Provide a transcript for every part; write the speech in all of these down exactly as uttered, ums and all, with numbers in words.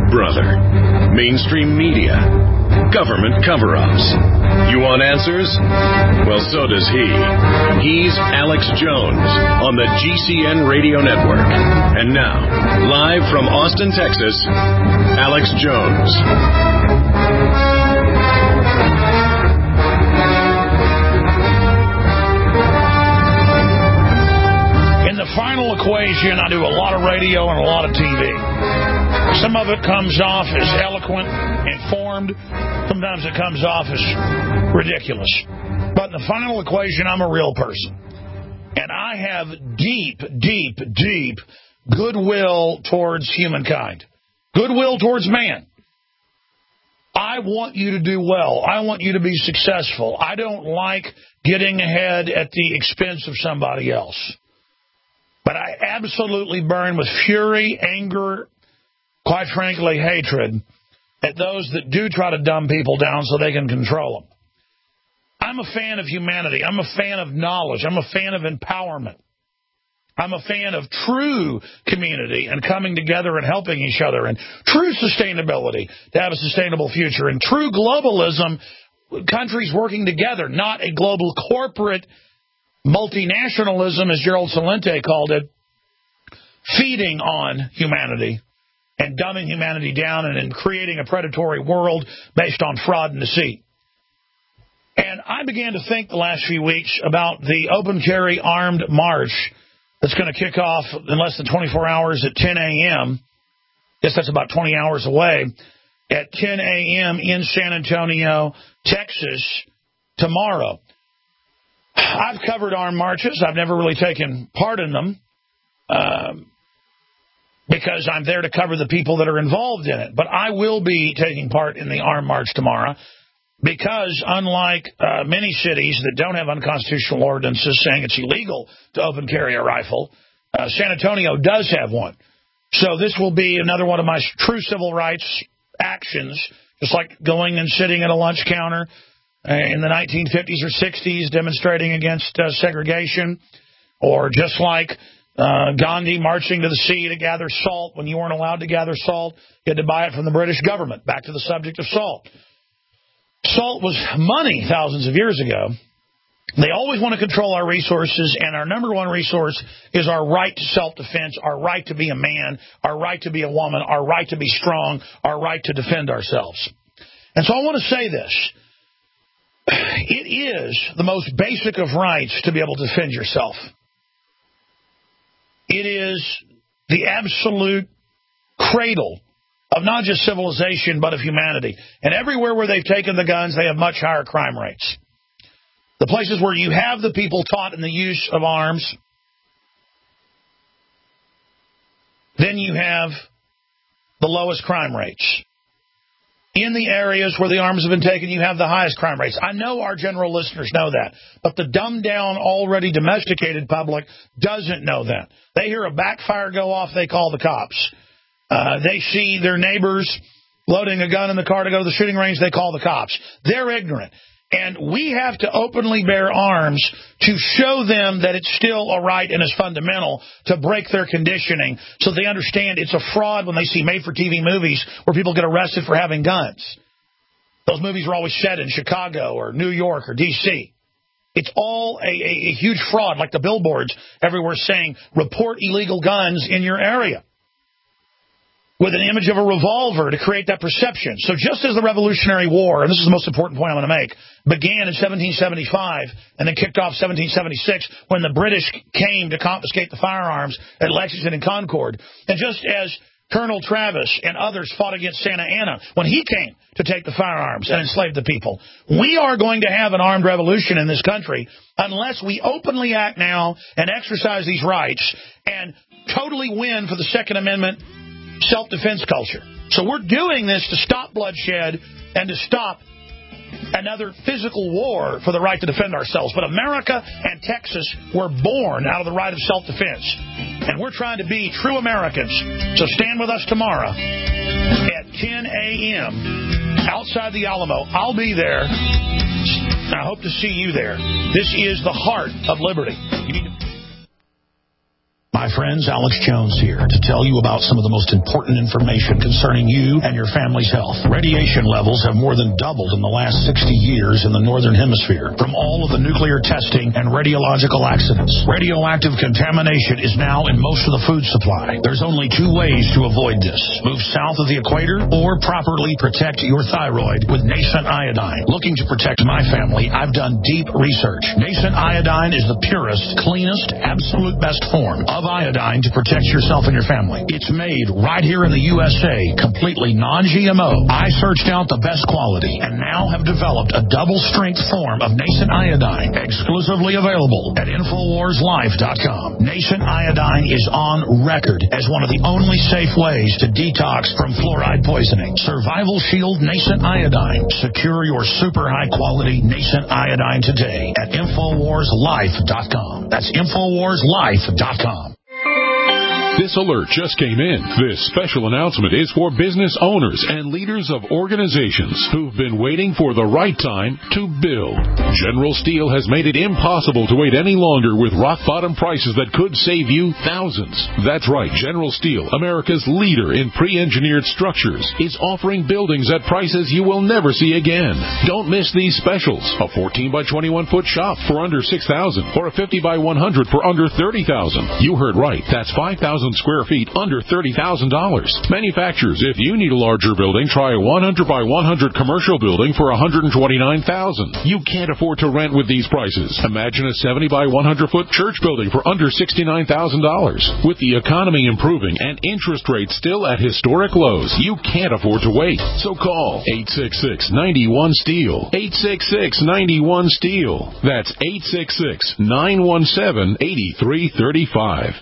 brother. Mainstream media. Government cover-ups. You want answers? Well, so does he. He's Alex Jones on the G C N Radio Network. And now, live from Austin, Texas, Alex Jones. In the final equation, I do a lot of radio and a lot of T V. Some of it comes off as eloquent, informed. Sometimes it comes off as ridiculous. But in the final equation, I'm a real person. And I have deep, deep, deep goodwill towards humankind. Goodwill towards man. I want you to do well. I want you to be successful. I don't like getting ahead at the expense of somebody else. But I absolutely burn with fury, anger, quite frankly, hatred at those that do try to dumb people down so they can control them. I'm a fan of humanity. I'm a fan of knowledge. I'm a fan of empowerment. I'm a fan of true community and coming together and helping each other, and true sustainability to have a sustainable future, and true globalism, countries working together, not a global corporate multinationalism, as Gerald Celente called it, feeding on humanity and dumbing humanity down and, and creating a predatory world based on fraud and deceit. And I began to think the last few weeks about the open carry armed march that's going to kick off in less than twenty-four hours at ten a.m. Guess that's about twenty hours away. At ten a.m. in San Antonio, Texas, tomorrow. I've covered armed marches. I've never really taken part in them um, because I'm there to cover the people that are involved in it. But I will be taking part in the armed march tomorrow because, unlike uh, many cities that don't have unconstitutional ordinances saying it's illegal to open carry a rifle, uh, San Antonio does have one. So this will be another one of my true civil rights actions, just like going and sitting at a lunch counter in the nineteen fifties or sixties demonstrating against uh, segregation, or just like uh, Gandhi marching to the sea to gather salt when you weren't allowed to gather salt. You had to buy it from the British government. Back to the subject of salt. Salt was money thousands of years ago. They always want to control our resources, and our number one resource is our right to self-defense, our right to be a man, our right to be a woman, our right to be strong, our right to defend ourselves. And so I want to say this. It is the most basic of rights to be able to defend yourself. It is the absolute cradle of not just civilization, but of humanity. And everywhere where they've taken the guns, they have much higher crime rates. The places where you have the people taught in the use of arms, then you have the lowest crime rates. In the areas where the arms have been taken, you have the highest crime rates. I know our general listeners know that, but the dumbed-down, already domesticated public doesn't know that. They hear a backfire go off, they call the cops. Uh, they see their neighbors loading a gun in the car to go to the shooting range, they call the cops. They're ignorant. And we have to openly bear arms to show them that it's still a right and is fundamental to break their conditioning so they understand it's a fraud when they see made-for-T V movies where people get arrested for having guns. Those movies are always set in Chicago or New York or D C It's all a, a, a huge fraud, like the billboards everywhere saying, report illegal guns in your area, with an image of a revolver to create that perception. So just as the Revolutionary War, and this is the most important point I'm going to make, began in seventeen seventy-five and then kicked off seventeen seventy-six when the British came to confiscate the firearms at Lexington and Concord, and just as Colonel Travis and others fought against Santa Anna when he came to take the firearms and enslave the people, we are going to have an armed revolution in this country unless we openly act now and exercise these rights and totally win for the Second Amendment self-defense culture. So we're doing this to stop bloodshed and to stop another physical war for the right to defend ourselves. But America and Texas were born out of the right of self-defense. And we're trying to be true Americans. So stand with us tomorrow at ten a.m. outside the Alamo. I'll be there. I hope to see you there. This is the heart of liberty. You need to My friends, Alex Jones here to tell you about some of the most important information concerning you and your family's health. Radiation levels have more than doubled in the last sixty years in the Northern Hemisphere from all of the nuclear testing and radiological accidents. Radioactive contamination is now in most of the food supply. There's only two ways to avoid this. Move south of the equator or properly protect your thyroid with Nascent Iodine. Looking to protect my family, I've done deep research. Nascent Iodine is the purest, cleanest, absolute best form of iodine to protect yourself and your family. It's made right here in the U S A, completely non-G M O. I searched out the best quality and now have developed a double-strength form of Nascent Iodine, exclusively available at Infowars Life dot com. Nascent Iodine is on record as one of the only safe ways to detox from fluoride poisoning. Survival Shield Nascent Iodine. Secure your super high-quality Nascent Iodine today at Infowars Life dot com. That's Infowars Life dot com. This alert just came in. This special announcement is for business owners and leaders of organizations who've been waiting for the right time to build. General Steel has made it impossible to wait any longer with rock-bottom prices that could save you thousands. That's right. General Steel, America's leader in pre-engineered structures, is offering buildings at prices you will never see again. Don't miss these specials. A fourteen by twenty-one foot shop for under six thousand dollars or a fifty by one hundred for under thirty thousand dollars. You heard right. That's five thousand square feet under thirty thousand dollars. Manufacturers, if you need a larger building, try a one hundred by one hundred commercial building for one hundred twenty-nine thousand dollars. You can't afford to rent with these prices. Imagine a seventy by one hundred foot church building for under sixty-nine thousand dollars. With the economy improving and interest rates still at historic lows, you can't afford to wait. So call eight six six, nine one, STEEL. eight six six, nine one, STEEL. That's eight six six, nine one seven, eight three three five.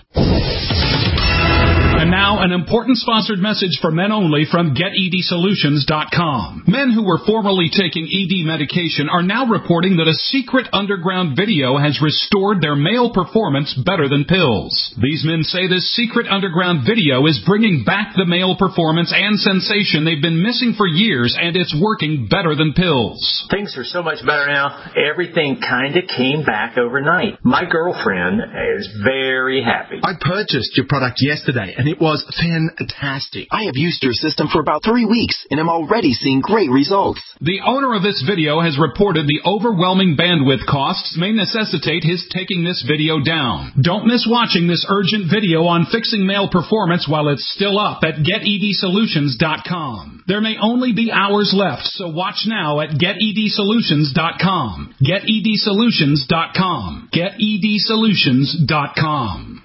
And now, an important sponsored message for men only from Get E D Solutions dot com. Men who were formerly taking E D medication are now reporting that a secret underground video has restored their male performance better than pills. These men say this secret underground video is bringing back the male performance and sensation they've been missing for years, and it's working better than pills. Things are so much better now. Everything kind of came back overnight. My girlfriend is very happy. I purchased your product yesterday, and it was fantastic. I have used your system for about three weeks and am already seeing great results. The owner of this video has reported the overwhelming bandwidth costs may necessitate his taking this video down. Don't miss watching this urgent video on fixing male performance while it's still up at Get E D Solutions dot com. There may only be hours left, so watch now at Get E D Solutions dot com. Get E D Solutions dot com. Get E D Solutions dot com.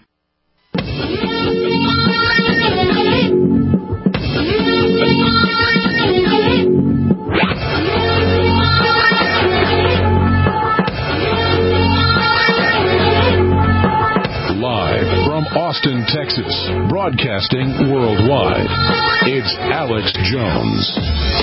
Live from Austin, Texas, broadcasting worldwide, it's Alex Jones.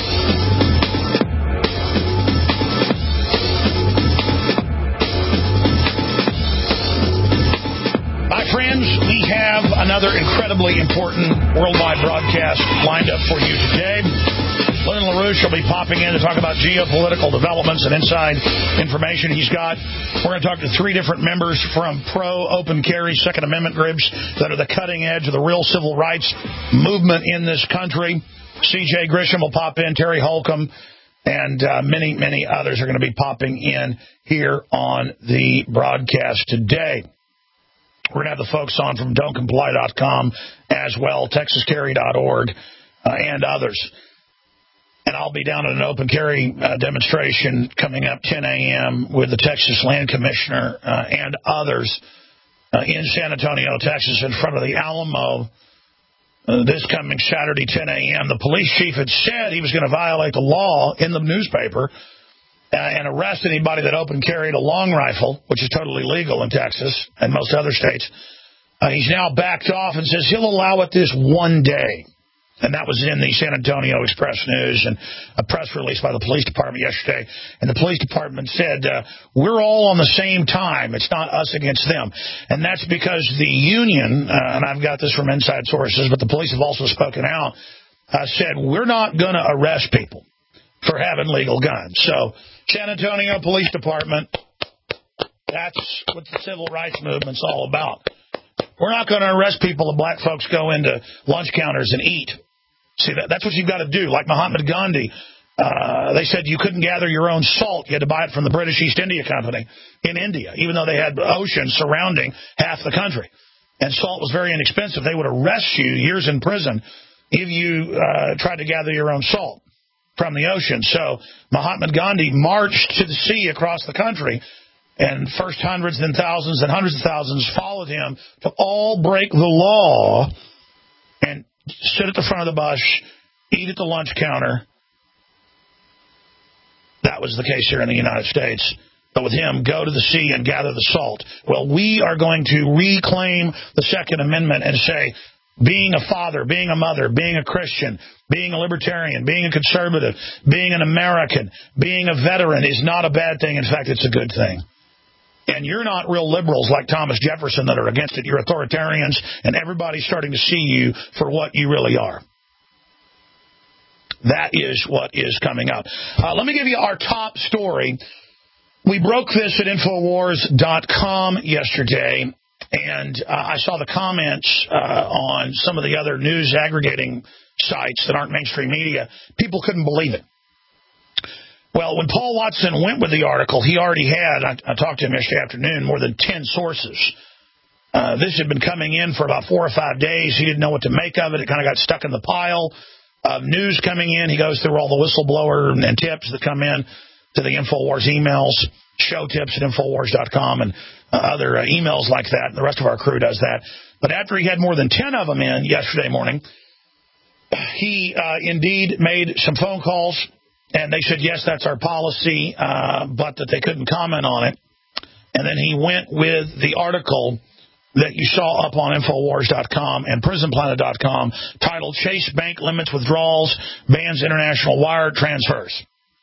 Friends, we have another incredibly important worldwide broadcast lined up for you today. Lyndon LaRouche will be popping in to talk about geopolitical developments and inside information he's got. We're going to talk to three different members from pro-open carry Second Amendment groups that are the cutting edge of the real civil rights movement in this country. C J Grisham will pop in, Terry Holcomb, and uh, many, many others are going to be popping in here on the broadcast today. We're going to have the folks on from don't comply dot com as well, texas carry dot org, uh, and others. And I'll be down at an open carry uh, demonstration coming up ten a.m. with the Texas Land Commissioner uh, and others uh, in San Antonio, Texas, in front of the Alamo uh, this coming Saturday, ten a.m. The police chief had said he was going to violate the law in the newspaper Uh, and arrest anybody that open carried a long rifle, which is totally legal in Texas and most other states. Uh, he's now backed off and says he'll allow it this one day. And that was in the San Antonio Express News and a press release by the police department yesterday. And the police department said, uh, we're all on the same time. It's not us against them. And that's because the union, uh, and I've got this from inside sources, but the police have also spoken out, uh, said we're not going to arrest people for having legal guns. So San Antonio Police Department, that's what the civil rights movement's all about. We're not going to arrest people if black folks go into lunch counters and eat. See, that, that's what you've got to do. Like Mahatma Gandhi, uh, they said you couldn't gather your own salt. You had to buy it from the British East India Company in India, even though they had oceans surrounding half the country. And salt was very inexpensive. They would arrest you years in prison if you uh, tried to gather your own salt from the ocean. So Mahatma Gandhi marched to the sea across the country, and first hundreds, then thousands, and hundreds of thousands followed him to all break the law and sit at the front of the bus, eat at the lunch counter. That was the case here in the United States. But with him, go to the sea and gather the salt. Well, we are going to reclaim the Second Amendment and say, being a father, being a mother, being a Christian, being a libertarian, being a conservative, being an American, being a veteran is not a bad thing. In fact, it's a good thing. And you're not real liberals like Thomas Jefferson that are against it. You're authoritarians, and everybody's starting to see you for what you really are. That is what is coming up. Uh, let me give you our top story. We broke this at Infowars dot com yesterday, and uh, I saw the comments uh, on some of the other news aggregating sites that aren't mainstream media. People couldn't believe it. Well, when Paul Watson went with the article, he already had, I, I talked to him yesterday afternoon, more than ten sources. Uh, this had been coming in for about four or five days. He didn't know what to make of it. It kind of got stuck in the pile of news coming in. He goes through all the whistleblower and, and tips that come in to the InfoWars emails, show tips at Infowars dot com, and uh, other uh, emails like that. And the rest of our crew does that. But after he had more than ten of them in yesterday morning, he uh, indeed made some phone calls. And they said, yes, that's our policy, uh, but that they couldn't comment on it. And then he went with the article that you saw up on Infowars dot com and Prison Planet dot com titled Chase Bank Limits Withdrawals, Bans International Wire Transfers.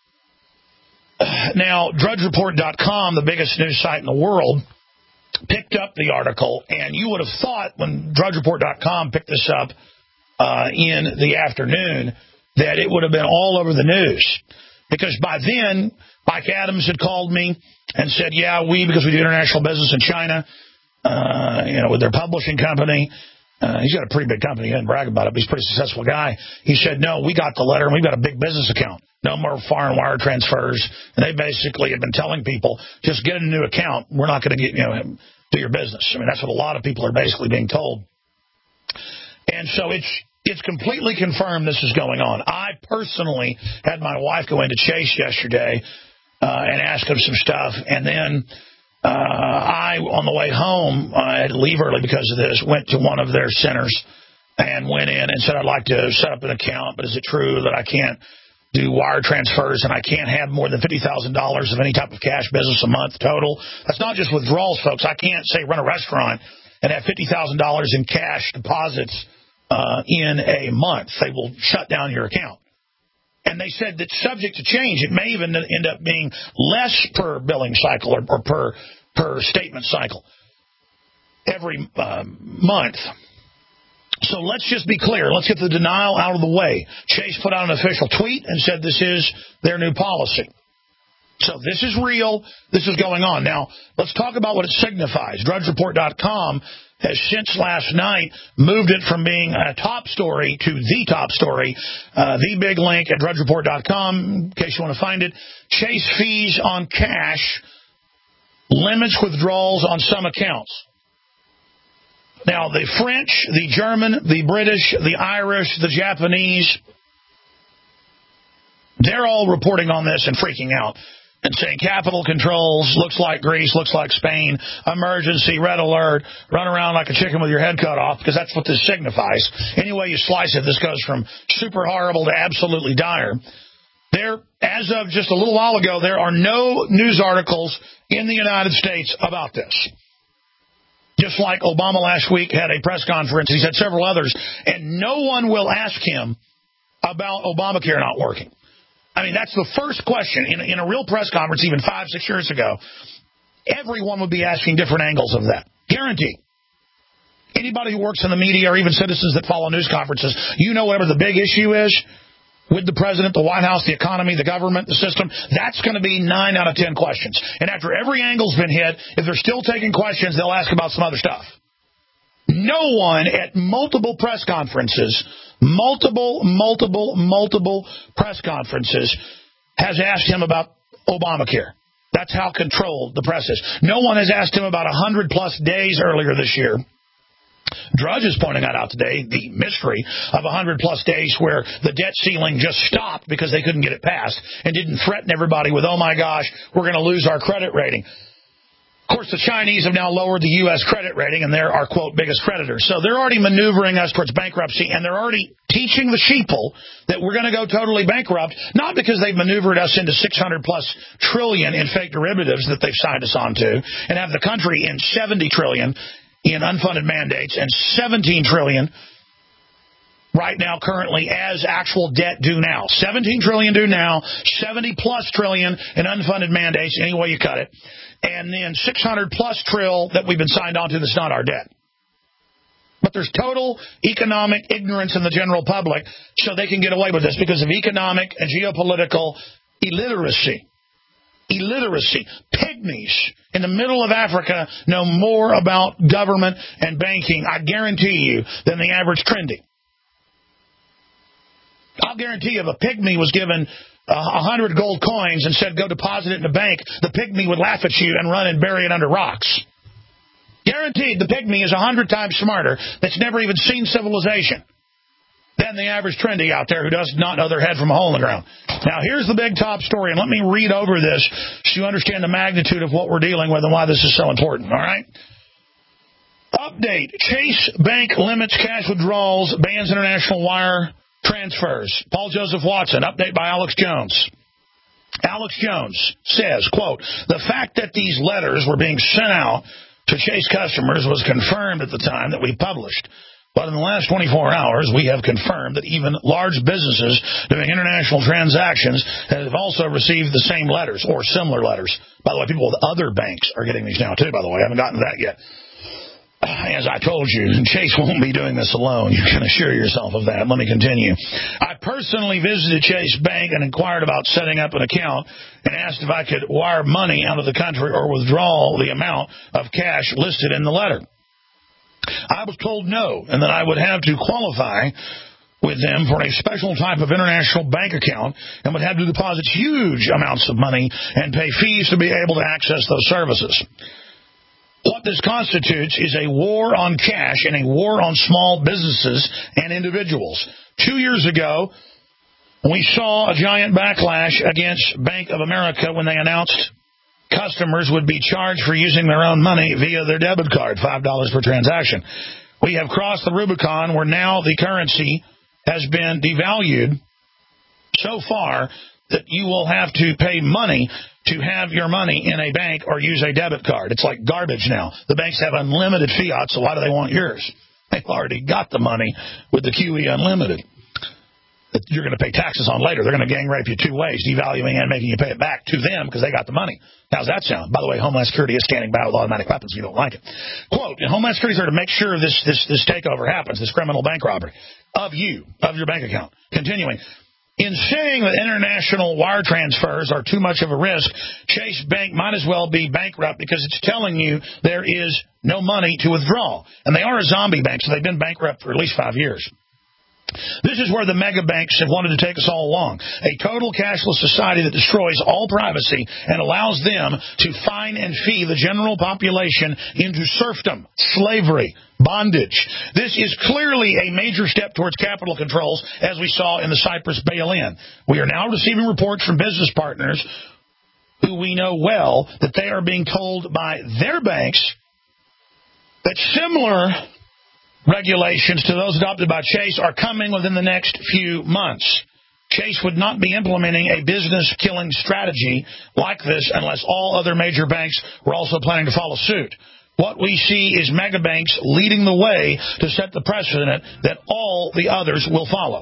Now, Drudge Report dot com, the biggest news site in the world, picked up the article. And you would have thought when Drudge Report dot com picked this up uh, in the afternoon that it would have been all over the news. Because by then, Mike Adams had called me and said, yeah, we, because we do international business in China, uh, you know, with their publishing company. Uh, he's got a pretty big company. He doesn't brag about it, but he's a pretty successful guy. He said, no, we got the letter, and we've got a big business account. No more foreign wire transfers. And they basically have been telling people, just get a new account. We're not going to get, you know, do your business. I mean, that's what a lot of people are basically being told. And so it's It's completely confirmed this is going on. I personally had my wife go into Chase yesterday uh, and ask him some stuff. And then uh, I, on the way home, I had to leave early because of this, went to one of their centers and went in and said, I'd like to set up an account, but is it true that I can't do wire transfers and I can't have more than fifty thousand dollars of any type of cash business a month total? That's not just withdrawals, folks. I can't, say, run a restaurant and have fifty thousand dollars in cash deposits Uh, in a month. They will shut down your account. And they said that subject to change, it may even end up being less per billing cycle or, or per per statement cycle every uh, month. So let's just be clear. Let's get the denial out of the way. Chase put out an official tweet and said this is their new policy. So this is real. This is going on. Now, let's talk about what it signifies. Drudge Report dot com has since last night moved it from being a top story to the top story. Uh, the big link at Drudge Report dot com, in case you want to find it. Chase fees on cash limits withdrawals on some accounts. Now, the French, the German, the British, the Irish, the Japanese, they're all reporting on this and freaking out. And saying capital controls, looks like Greece, looks like Spain, emergency, red alert, run around like a chicken with your head cut off, because that's what this signifies. Any way you slice it, this goes from super horrible to absolutely dire. There, as of just a little while ago, there are no news articles in the United States about this. Just like Obama last week had a press conference, he's had several others, and no one will ask him about Obamacare not working. I mean, that's the first question. In a, in a real press conference, even five, six years ago, everyone would be asking different angles of that. Guaranteed. Anybody who works in the media or even citizens that follow news conferences, you know whatever the big issue is with the president, the White House, the economy, the government, the system, that's going to be nine out of ten questions. And after every angle's been hit, if they're still taking questions, they'll ask about some other stuff. No one at multiple press conferences, multiple, multiple, multiple press conferences has asked him about Obamacare. That's how controlled the press is. No one has asked him about one hundred plus days earlier this year. Drudge is pointing that out today, the mystery of one hundred plus days where the debt ceiling just stopped because they couldn't get it passed and didn't threaten everybody with, oh, my gosh, we're going to lose our credit rating. Of course, the Chinese have now lowered the U S credit rating, and they're our, quote, biggest creditors. So they're already maneuvering us towards bankruptcy, and they're already teaching the sheeple that we're going to go totally bankrupt, not because they've maneuvered us into six hundred plus trillion in fake derivatives that they've signed us onto and have the country in seventy trillion in unfunded mandates and seventeen trillion right now currently as actual debt due now. seventeen trillion due now, seventy plus trillion in unfunded mandates, any way you cut it. And then six hundred plus trill that we've been signed on to that's not our debt. But there's total economic ignorance in the general public, so they can get away with this because of economic and geopolitical illiteracy. Illiteracy. Pygmies in the middle of Africa know more about government and banking, I guarantee you, than the average trendy. I'll guarantee you if a pygmy was given a uh, hundred gold coins and said, go deposit it in a bank, the pygmy would laugh at you and run and bury it under rocks. Guaranteed, the pygmy is a hundred times smarter that's never even seen civilization than the average trendy out there who does not know their head from a hole in the ground. Now, here's the big top story, and let me read over this so you understand the magnitude of what we're dealing with and why this is so important, all right? Update. Chase Bank limits cash withdrawals, bans international wire transfers. Paul Joseph Watson, update by Alex Jones. Alex Jones says, quote, the fact that these letters were being sent out to Chase customers was confirmed at the time that we published. But in the last twenty-four hours, we have confirmed that even large businesses doing international transactions have also received the same letters or similar letters. By the way, people with other banks are getting these now, too, by the way. I haven't gotten to that yet. As I told you, Chase won't be doing this alone. You can assure yourself of that. Let me continue. I personally visited Chase Bank and inquired about setting up an account and asked if I could wire money out of the country or withdraw the amount of cash listed in the letter. I was told no, and that I would have to qualify with them for a special type of international bank account and would have to deposit huge amounts of money and pay fees to be able to access those services. What this constitutes is a war on cash and a war on small businesses and individuals. Two years ago, we saw a giant backlash against Bank of America when they announced customers would be charged for using their own money via their debit card, five dollars per transaction. We have crossed the Rubicon where now the currency has been devalued so far that you will have to pay money to have your money in a bank or use a debit card. It's like garbage now. The banks have unlimited fiat, so why do they want yours? They've already got the money with the Q E Unlimited that you're going to pay taxes on later. They're going to gang rape you two ways, devaluing and making you pay it back to them because they got the money. How's that sound? By the way, Homeland Security is standing by with automatic weapons if you don't like it. Quote, Homeland Security is there to make sure this, this, this takeover happens, this criminal bank robbery of you, of your bank account. Continuing. In saying that international wire transfers are too much of a risk, Chase Bank might as well be bankrupt because it's telling you there is no money to withdraw. And they are a zombie bank, so they've been bankrupt for at least five years. This is where the mega banks have wanted to take us all along. A total cashless society that destroys all privacy and allows them to fine and fee the general population into serfdom, slavery, bondage. This is clearly a major step towards capital controls, as we saw in the Cyprus bail-in. We are now receiving reports from business partners who we know well that they are being told by their banks that similar regulations to those adopted by Chase are coming within the next few months. Chase would not be implementing a business-killing strategy like this unless all other major banks were also planning to follow suit. What we see is mega banks leading the way to set the precedent that all the others will follow.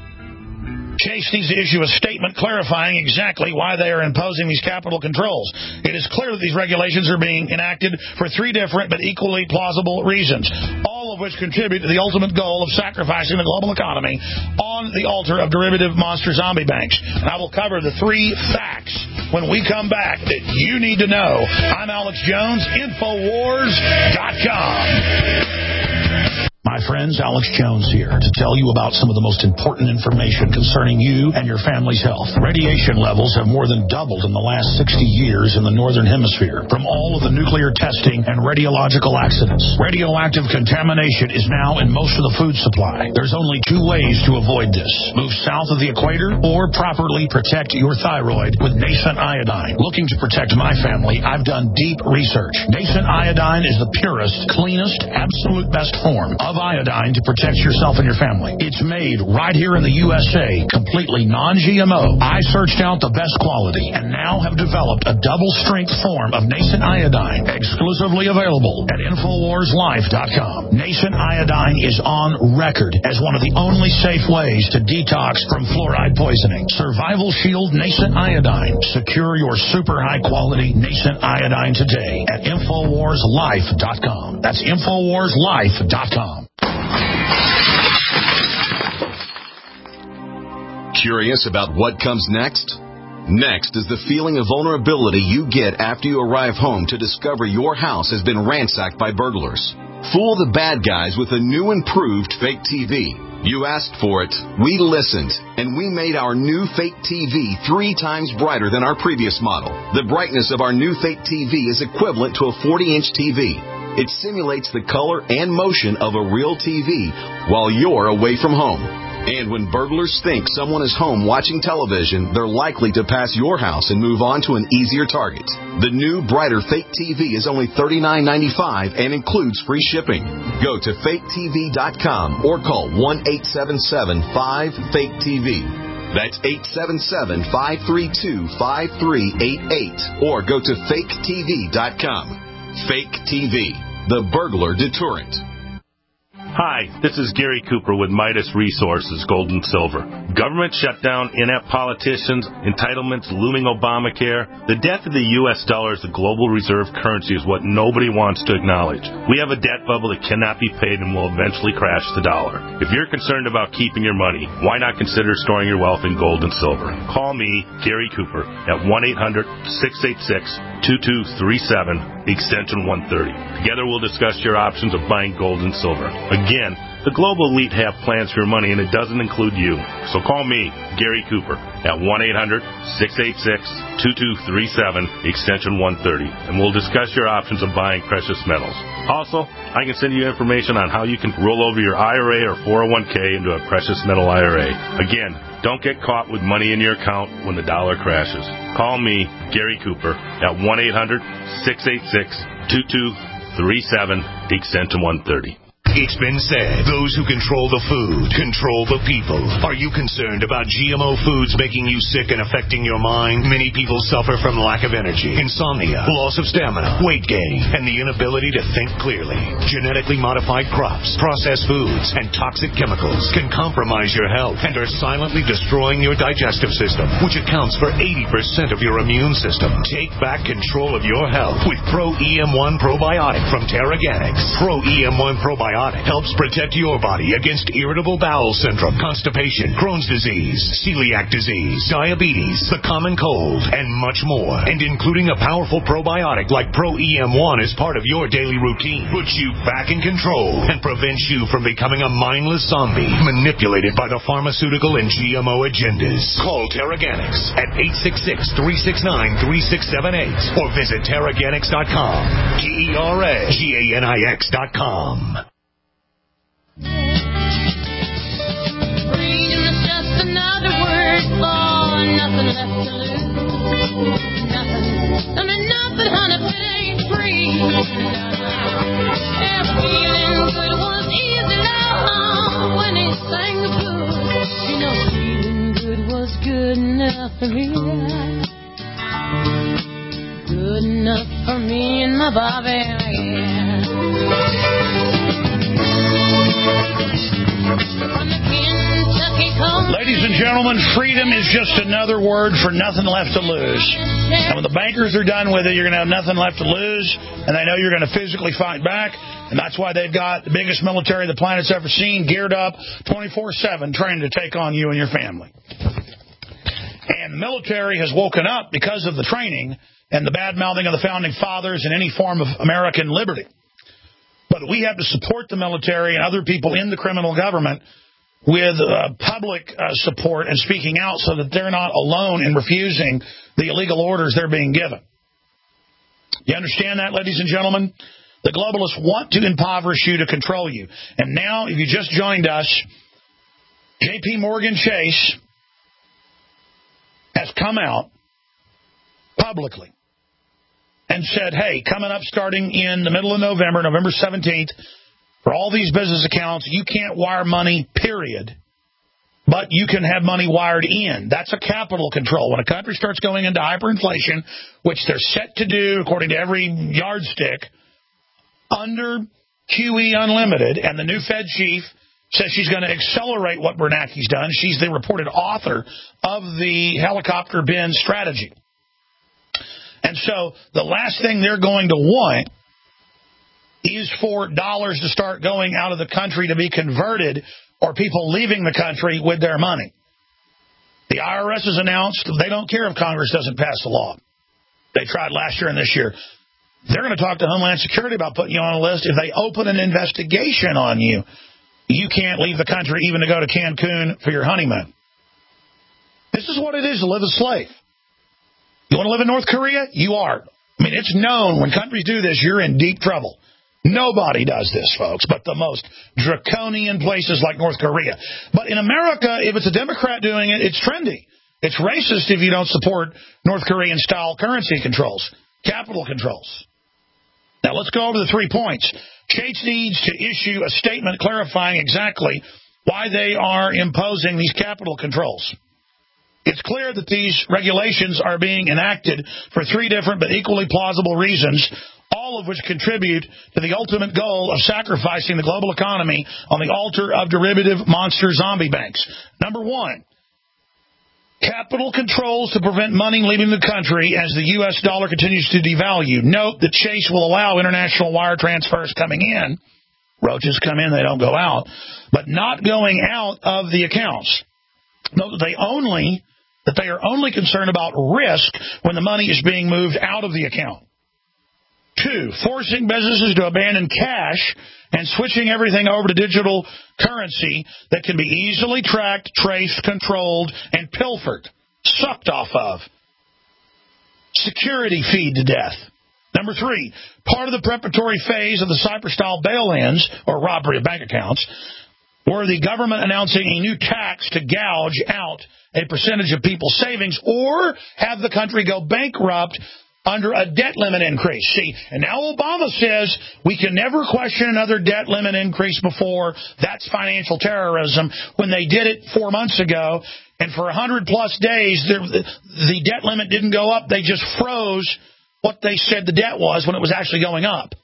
Chase needs to issue a statement clarifying exactly why they are imposing these capital controls. It is clear that these regulations are being enacted for three different but equally plausible reasons, all of which contribute to the ultimate goal of sacrificing the global economy on the altar of derivative monster zombie banks. And I will cover the three facts when we come back that you need to know. I'm Alex Jones, Infowars dot com. My friends, Alex Jones here to tell you about some of the most important information concerning you and your family's health. Radiation levels have more than doubled in the last sixty years in the Northern Hemisphere from all of the nuclear testing and radiological accidents. Radioactive contamination is now in most of the food supply. There's only two ways to avoid this. Move south of the equator or properly protect your thyroid with Nascent Iodine. Looking to protect my family, I've done deep research. Nascent Iodine is the purest, cleanest, absolute best form of iodine to protect yourself and your family. It's made right here in the U S A, completely non-G M O. I searched out the best quality and now have developed a double-strength form of Nascent Iodine, exclusively available at Infowars Life dot com. Nascent Iodine is on record as one of the only safe ways to detox from fluoride poisoning. Survival Shield Nascent Iodine. Secure your super high-quality Nascent Iodine today at Infowars Life dot com. That's Infowars Life dot com. Curious about what comes next? Next is the feeling of vulnerability you get after you arrive home to discover your house has been ransacked by burglars. Fool the bad guys with a new improved fake T V. You asked for it, we listened, and we made our new fake T V three times brighter than our previous model. The brightness of our new fake T V is equivalent to a forty-inch T V. It simulates the color and motion of a real T V while you're away from home. And when burglars think someone is home watching television, they're likely to pass your house and move on to an easier target. The new, brighter fake T V is only thirty-nine ninety-five and includes free shipping. Go to fake T V dot com or call one eight seven seven five fake T V. That's eight seven seven, five three two, five three eight eight. Or go to fake T V dot com. Fake T V, the burglar deterrent. Hi, this is Gary Cooper with Midas Resources, Gold and Silver. Government shutdown, inept politicians, entitlements, looming Obamacare. The death of the U S dollar as the global reserve currency is what nobody wants to acknowledge. We have a debt bubble that cannot be paid and will eventually crash the dollar. If you're concerned about keeping your money, why not consider storing your wealth in gold and silver? Call me, Gary Cooper, at one eight hundred, six eight six, two two three seven, extension one thirty. Together we'll discuss your options of buying gold and silver. Again, the global elite have plans for your money, and it doesn't include you. So call me, Gary Cooper, at one eight hundred, six eight six, two two three seven, extension one thirty, and we'll discuss your options of buying precious metals. Also, I can send you information on how you can roll over your I R A or four oh one k into a precious metal I R A. Again, don't get caught with money in your account when the dollar crashes. Call me, Gary Cooper, at one eight hundred, six eight six, two two three seven, extension one thirty. It's been said, those who control the food control the people. Are you concerned about G M O foods making you sick and affecting your mind? Many people suffer from lack of energy, insomnia, loss of stamina, weight gain, and the inability to think clearly. Genetically modified crops, processed foods, and toxic chemicals can compromise your health and are silently destroying your digestive system, which accounts for eighty percent of your immune system. Take back control of your health with Pro E M one Probiotic from Terraganics. Pro E M one Probiotic helps protect your body against irritable bowel syndrome, constipation, Crohn's disease, celiac disease, diabetes, the common cold, and much more. And including a powerful probiotic like Pro E M one as part of your daily routine puts you back in control and prevents you from becoming a mindless zombie manipulated by the pharmaceutical and G M O agendas. Call Terraganics at eight six six, three six nine, three six seven eight or visit Terraganics dot com. T E R A G A N I X dot com. Freedom is just another word for nothing left to lose. Nothing, I mean nothing, honey, if it ain't free. Yeah, feeling good was easy now when he sang the blues. You know, feeling good was good enough for me. Good enough for me and my Bobby, yeah. Ladies and gentlemen, freedom is just another word for nothing left to lose. And when the bankers are done with it, you're going to have nothing left to lose, and they know you're going to physically fight back, and that's why they've got the biggest military the planet's ever seen, geared up twenty-four seven, trying to take on you and your family. And the military has woken up because of the training and the bad-mouthing of the Founding Fathers and any form of American liberty. But we have to support the military and other people in the criminal government with uh, public uh, support and speaking out so that they're not alone in refusing the illegal orders they're being given. You understand that, ladies and gentlemen? The globalists want to impoverish you to control you. And now, if you just joined us, J P Morgan Chase has come out publicly and said, hey, coming up starting in the middle of November, November seventeenth, for all these business accounts, you can't wire money, period, but you can have money wired in. That's a capital control. When a country starts going into hyperinflation, which they're set to do according to every yardstick, under Q E Unlimited, and the new Fed chief says she's going to accelerate what Bernanke's done. She's the reported author of the helicopter bin strategy. And so the last thing they're going to want is for dollars to start going out of the country to be converted or people leaving the country with their money. The I R S has announced they don't care if Congress doesn't pass a law. They tried last year and this year. They're going to talk to Homeland Security about putting you on a list. If they open an investigation on you, you can't leave the country even to go to Cancun for your honeymoon. This is what it is to live a slave. You want to live in North Korea? You are. I mean, it's known when countries do this, you're in deep trouble. Nobody does this, folks, but the most draconian places like North Korea. But in America, if it's a Democrat doing it, it's trendy. It's racist if you don't support North Korean-style currency controls, capital controls. Now, let's go over the three points. Chase needs to issue a statement clarifying exactly why they are imposing these capital controls. It's clear that these regulations are being enacted for three different but equally plausible reasons, all of which contribute to the ultimate goal of sacrificing the global economy on the altar of derivative monster zombie banks. Number one, capital controls to prevent money leaving the country as the U S dollar continues to devalue. Note that Chase will allow international wire transfers coming in. Roaches come in, they don't go out, but not going out of the accounts. Note that they only that they are only concerned about risk when the money is being moved out of the account. Two, forcing businesses to abandon cash and switching everything over to digital currency that can be easily tracked, traced, controlled, and pilfered, sucked off of. Security feed to death. Number three, part of the preparatory phase of the Cyprus-style bail-ins, or robbery of bank accounts, were the government announcing a new tax to gouge out a percentage of people's savings or have the country go bankrupt under a debt limit increase. See, and now Obama says we can never question another debt limit increase before. That's financial terrorism. When they did it four months ago, and for one hundred plus days, the, the debt limit didn't go up. They just froze what they said the debt was when it was actually going up.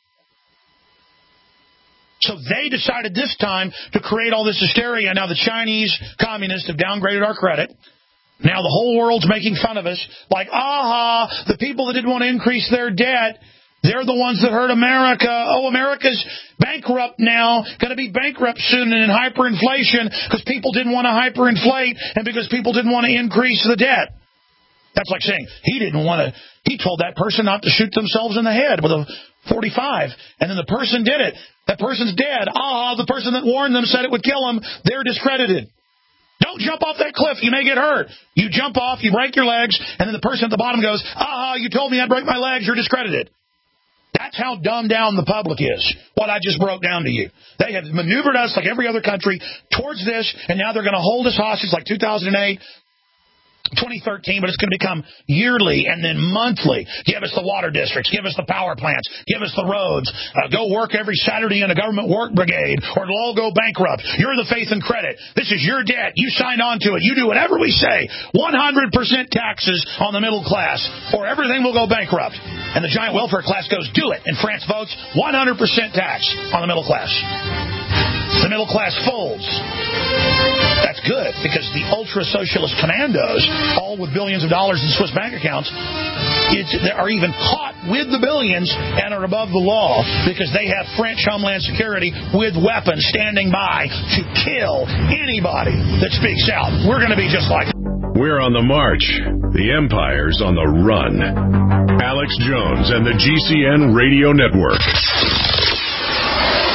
So they decided this time to create all this hysteria. Now the Chinese communists have downgraded our credit. Now the whole world's making fun of us. Like, aha, the people that didn't want to increase their debt, they're the ones that hurt America. Oh, America's bankrupt now, going to be bankrupt soon and in hyperinflation because people didn't want to hyperinflate and because people didn't want to increase the debt. That's like saying he didn't want to, he told that person not to shoot themselves in the head with a forty-five, and then the person did it. That person's dead. Ah, the person that warned them said it would kill them. They're discredited. Don't jump off that cliff. You may get hurt. You jump off, you break your legs, and then the person at the bottom goes, ah, you told me I'd break my legs. You're discredited. That's how dumbed down the public is, what I just broke down to you. They have maneuvered us like every other country towards this, and now they're going to hold us hostage like two thousand eight. twenty thirteen, but it's going to become yearly and then monthly. Give us the water districts. Give us the power plants. Give us the roads. Uh, go work every Saturday in a government work brigade, or it'll all go bankrupt. You're the faith and credit. This is your debt. You signed on to it. You do whatever we say. one hundred percent taxes on the middle class, or everything will go bankrupt. And the giant welfare class goes, do it. And France votes one hundred percent tax on the middle class. The middle class folds. That's good, because the ultra-socialist commandos, all with billions of dollars in Swiss bank accounts, it's, they are even caught with the billions and are above the law because they have French Homeland Security with weapons standing by to kill anybody that speaks out. We're going to be just like them. We're on the march. The empire's on the run. Alex Jones and the G C N Radio Network.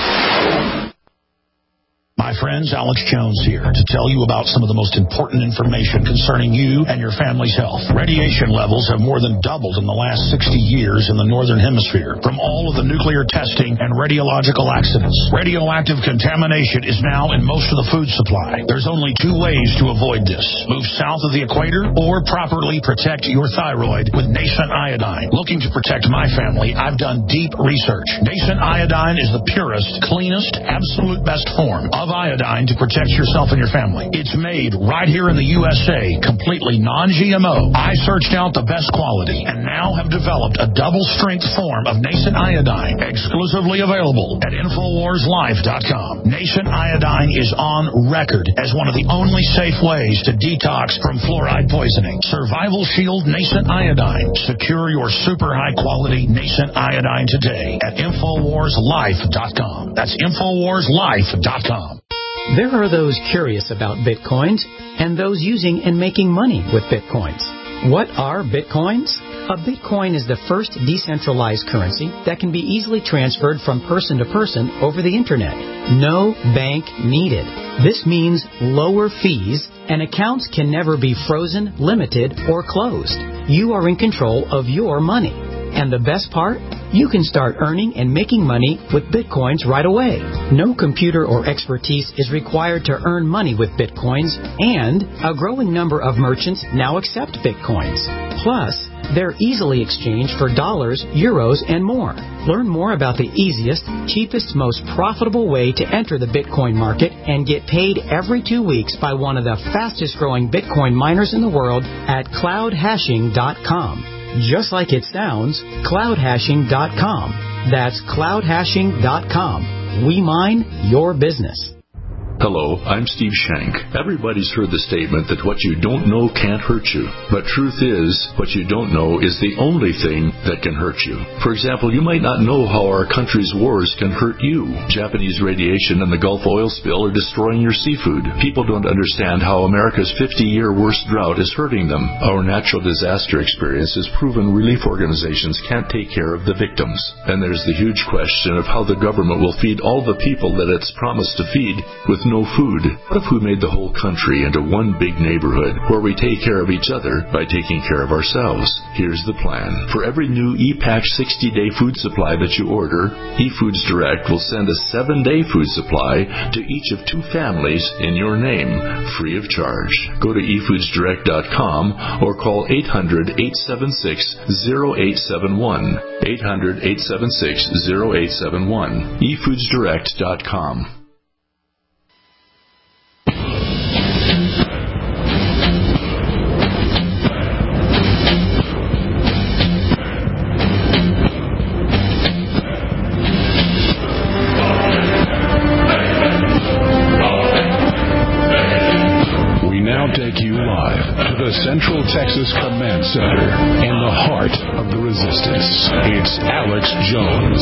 My friends, Alex Jones here to tell you about some of the most important information concerning you and your family's health. Radiation levels have more than doubled in the last sixty years in the Northern Hemisphere from all of the nuclear testing and radiological accidents. Radioactive contamination is now in most of the food supply. There's only two ways to avoid this. Move south of the equator or properly protect your thyroid with Nascent Iodine. Looking to protect my family, I've done deep research. Nascent Iodine is the purest, cleanest, absolute best form of iodine to protect yourself and your family. It's made right here in the U S A, completely non G M O. I searched out the best quality and now have developed a double-strength form of Nascent Iodine, exclusively available at Infowars Life dot com. Nascent Iodine is on record as one of the only safe ways to detox from fluoride poisoning. Survival Shield Nascent Iodine. Secure your super high-quality Nascent Iodine today at Infowars Life dot com. That's Infowars Life dot com. There are those curious about Bitcoins and those using and making money with Bitcoins. What are Bitcoins? A Bitcoin is the first decentralized currency that can be easily transferred from person to person over the Internet. No bank needed. This means lower fees, and accounts can never be frozen, limited, or closed. You are in control of your money. And the best part? You can start earning and making money with Bitcoins right away. No computer or expertise is required to earn money with Bitcoins, and a growing number of merchants now accept Bitcoins. Plus, they're easily exchanged for dollars, euros, and more. Learn more about the easiest, cheapest, most profitable way to enter the Bitcoin market and get paid every two weeks by one of the fastest growing Bitcoin miners in the world at cloud hashing dot com. Just like it sounds, cloud hashing dot com. That's cloud hashing dot com. We mine your business. Hello, I'm Steve Shank. Everybody's heard the statement that what you don't know can't hurt you. But truth is, what you don't know is the only thing that can hurt you. For example, you might not know how our country's wars can hurt you. Japanese radiation and the Gulf oil spill are destroying your seafood. People don't understand how America's fifty-year worst drought is hurting them. Our natural disaster experience has proven relief organizations can't take care of the victims. And there's the huge question of how the government will feed all the people that it's promised to feed with no food. What if we made the whole country into one big neighborhood where we take care of each other by taking care of ourselves? Here's the plan. For every new E-Patch sixty-day food supply that you order, eFoods Direct will send a seven-day food supply to each of two families in your name, free of charge. Go to e foods direct dot com or call eight hundred, eight seven six, zero eight seven one. eight hundred, eight seven six, zero eight seven one. e foods direct dot com. Central Texas Command Center in the heart of the resistance. It's Alex Jones.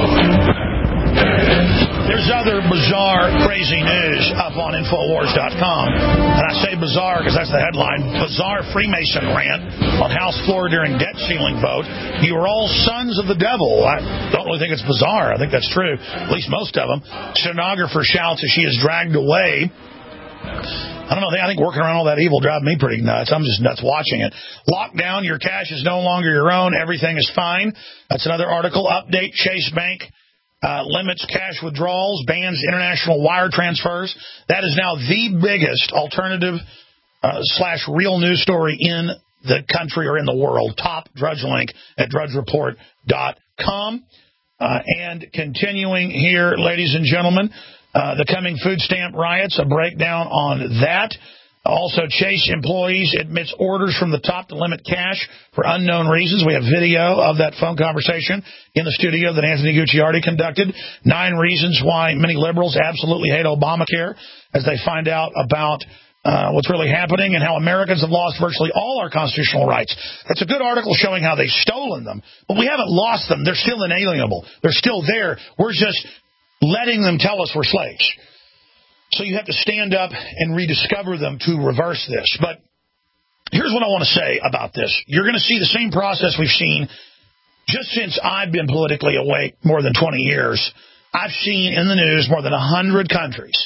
There's other bizarre, crazy news up on Infowars dot com. And I say bizarre because that's the headline. Bizarre Freemason rant on House floor during debt ceiling vote. You are all sons of the devil. I don't really think it's bizarre. I think that's true. At least most of them. Stenographer shouts as she is dragged away. I don't know. I think working around all that evil drives me pretty nuts. I'm just nuts watching it. Lockdown. Your cash is no longer your own. Everything is fine. That's another article. Update. Chase Bank uh, limits cash withdrawals, bans international wire transfers. That is now the biggest alternative uh, slash real news story in the country or in the world. Top Drudge link at drudge report dot com. Uh, and continuing here, ladies and gentlemen, Uh, the coming food stamp riots, a breakdown on that. Also, Chase employees admits orders from the top to limit cash for unknown reasons. We have video of that phone conversation in the studio that Anthony Gucciardi conducted. Nine reasons why many liberals absolutely hate Obamacare as they find out about uh, what's really happening and how Americans have lost virtually all our constitutional rights. That's a good article showing how they've stolen them. But we haven't lost them. They're still inalienable. They're still there. We're just letting them tell us we're slaves. So you have to stand up and rediscover them to reverse this. But here's what I want to say about this. You're going to see the same process we've seen just since I've been politically awake more than twenty years. I've seen in the news more than one hundred countries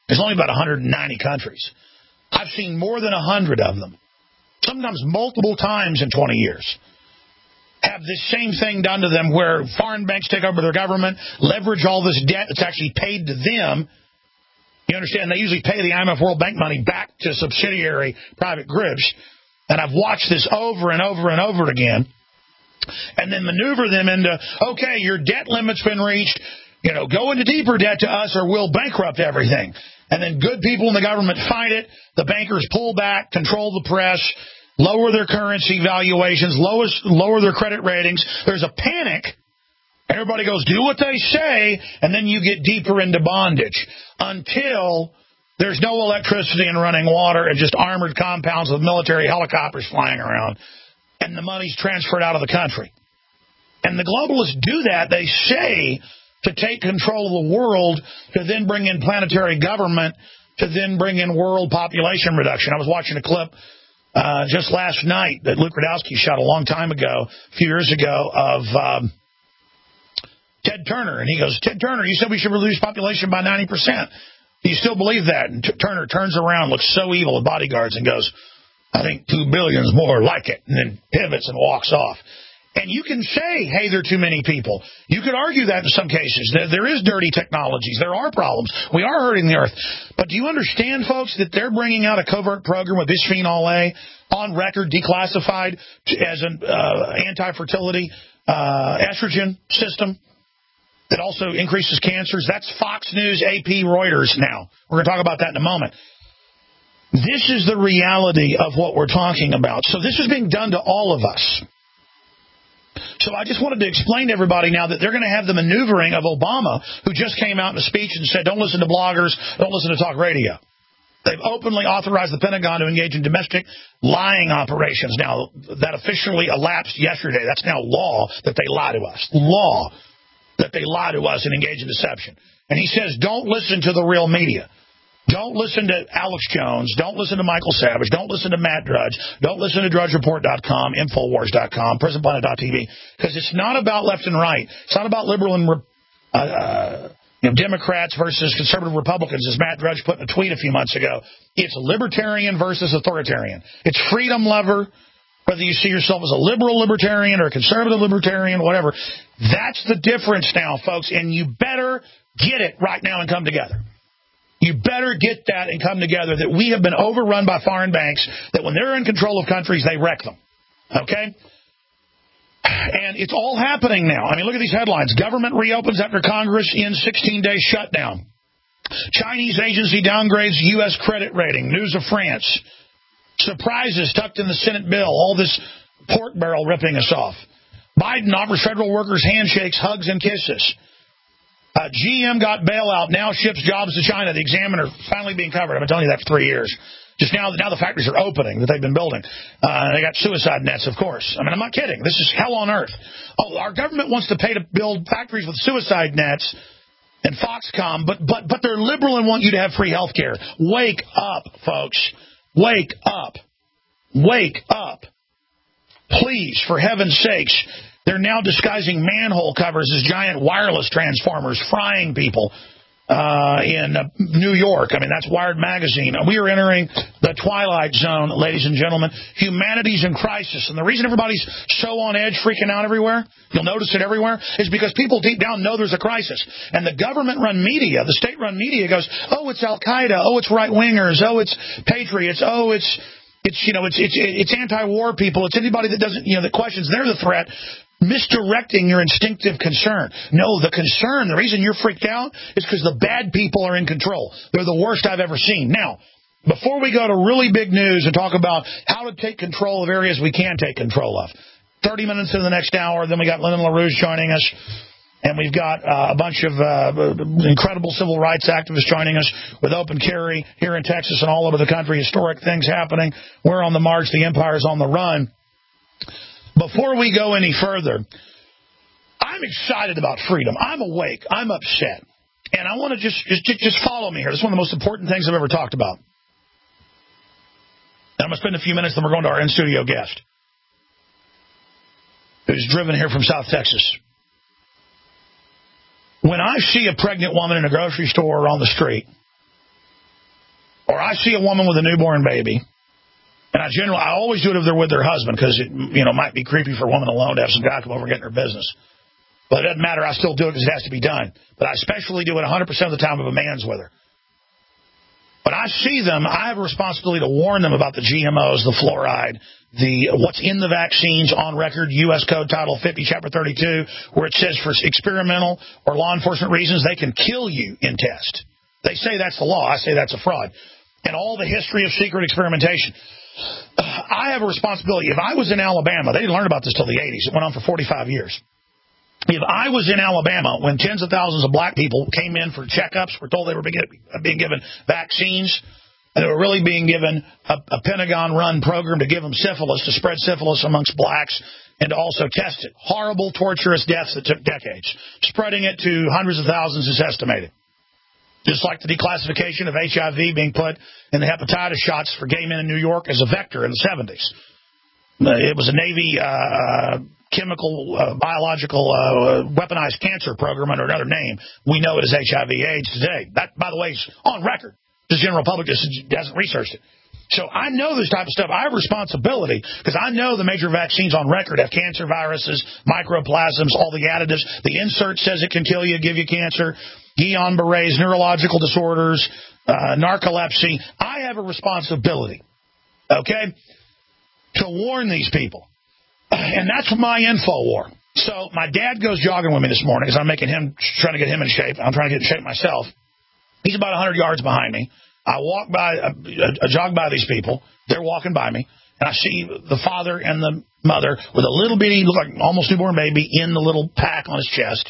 There's only about one hundred ninety countries. I've seen more than one hundred of them, sometimes multiple times in twenty years, have this same thing done to them where foreign banks take over their government, leverage all this debt that's actually paid to them. You understand? They usually pay the I M F World Bank money back to subsidiary private groups. And I've watched this over and over and over again. And then maneuver them into, okay, your debt limit's been reached. You know, go into deeper debt to us or we'll bankrupt everything. And then good people in the government fight it. The bankers pull back, control the press, lower their currency valuations, lower, lower their credit ratings. There's a panic. Everybody goes, do what they say, and then you get deeper into bondage until there's no electricity and running water and just armored compounds with military helicopters flying around, and the money's transferred out of the country. And the globalists do that, they say, to take control of the world, to then bring in planetary government, to then bring in world population reduction. I was watching a clip uh, just last night that Luke Rudkowski shot a long time ago, a few years ago, of um, Ted Turner. And he goes, Ted Turner, you said we should reduce population by ninety percent. Do you still believe that? And T- Turner turns around, looks so evil with bodyguards, and goes, I think two billion's more like it, and then pivots and walks off. And you can say, hey, there are too many people. You could argue that in some cases. There, there is dirty technologies. There are problems. We are hurting the earth. But do you understand, folks, that they're bringing out a covert program with bisphenol A on record, declassified as an uh, anti-fertility uh, estrogen system that also increases cancers? That's Fox News, A P, Reuters now. We're going to talk about that in a moment. This is the reality of what we're talking about. So this is being done to all of us. So I just wanted to explain to everybody now that they're going to have the maneuvering of Obama, who just came out in a speech and said, don't listen to bloggers, don't listen to talk radio. They've openly authorized the Pentagon to engage in domestic lying operations. Now, that officially elapsed yesterday. That's now law that they lie to us. Law that they lie to us and engage in deception. And he says, don't listen to the real media. Don't listen to Alex Jones. Don't listen to Michael Savage. Don't listen to Matt Drudge. Don't listen to Drudge Report dot com, Infowars dot com, Prison Planet dot T V. Because it's not about left and right. It's not about liberal and uh, uh, you know, Democrats versus conservative Republicans, as Matt Drudge put in a tweet a few months ago. It's libertarian versus authoritarian. It's freedom lover, whether you see yourself as a liberal libertarian or a conservative libertarian, whatever. That's the difference now, folks. And you better get it right now and come together. You better get that and come together, that we have been overrun by foreign banks, that when they're in control of countries, they wreck them. Okay? And it's all happening now. I mean, look at these headlines. Government reopens after Congress ends sixteen-day shutdown. Chinese agency downgrades U S credit rating. News of France. Surprises tucked in the Senate bill. All this pork barrel ripping us off. Biden offers federal workers handshakes, hugs, and kisses. Uh, G M got bailout, now ships jobs to China. The Examiner finally being covered. I've been telling you that for three years. Just now, now the factories are opening that they've been building. Uh, they got suicide nets, of course. I mean, I'm not kidding. This is hell on earth. Oh, our government wants to pay to build factories with suicide nets and Foxconn, but but but they're liberal and want you to have free health care. Wake up, folks. Wake up. Wake up. Please, for heaven's sakes. They're now disguising manhole covers as giant wireless transformers, frying people uh, in uh, New York. I mean, that's Wired Magazine. We are entering the twilight zone, ladies and gentlemen. Humanity's in crisis. And the reason everybody's so on edge, freaking out everywhere, you'll notice it everywhere, is because people deep down know there's a crisis. And the government-run media, the state-run media goes, oh, it's Al-Qaeda, oh, it's right-wingers, oh, it's patriots, oh, it's... It's, you know, it's, it's, it's anti-war people. It's anybody that doesn't, you know, that questions they're the threat, misdirecting your instinctive concern. No, the concern, the reason you're freaked out is because the bad people are in control. They're the worst I've ever seen. Now, before we go to really big news and talk about how to take control of areas we can take control of, thirty minutes into the next hour, then we got Lyndon LaRouche joining us. And we've got uh, a bunch of uh, incredible civil rights activists joining us with open carry here in Texas and all over the country. Historic things happening. We're on the march. The empire's on the run. Before we go any further, I'm excited about freedom. I'm awake. I'm upset. And I want to just, just, just follow me here. This is one of the most important things I've ever talked about. And I'm going to spend a few minutes, then we're going to our in-studio guest, who's driven here from South Texas. When I see a pregnant woman in a grocery store or on the street, or I see a woman with a newborn baby, and I generally, I always do it if they're with their husband, because it, you know, might be creepy for a woman alone to have some guy come over and get in her business. But it doesn't matter. I still do it because it has to be done. But I especially do it one hundred percent of the time if a man's with her. When I see them, I have a responsibility to warn them about the G M Os, the fluoride, the what's in the vaccines on record, U S Code Title fifty, Chapter thirty-two, where it says for experimental or law enforcement reasons, they can kill you in test. They say that's the law. I say that's a fraud. And all the history of secret experimentation. I have a responsibility. If I was in Alabama, they didn't learn about this till the eighties. It went on for forty-five years. If I was in Alabama when tens of thousands of black people came in for checkups, were told they were being given vaccines, and they were really being given a, a Pentagon-run program to give them syphilis, to spread syphilis amongst blacks, and to also test it. Horrible, torturous deaths that took decades. Spreading it to hundreds of thousands is estimated. Just like the declassification of H I V being put in the hepatitis shots for gay men in New York as a vector in the seventies. It was a Navy uh, chemical, uh, biological, uh, weaponized cancer program under another name. We know it as H I V AIDS today. That, by the way, is on record. The general public just hasn't researched it. So I know this type of stuff. I have responsibility because I know the major vaccines on record have cancer viruses, microplasms, all the additives. The insert says it can kill you, give you cancer. Guillain-Barré's, neurological disorders, uh, narcolepsy. I have a responsibility, okay, to warn these people. And that's my info war. So my dad goes jogging with me this morning because I'm making him, trying to get him in shape. I'm trying to get in shape myself. He's about one hundred yards behind me. I walk by, I, I jog by these people. They're walking by me. And I see the father and the mother with a little bitty, look like almost newborn baby in the little pack on his chest.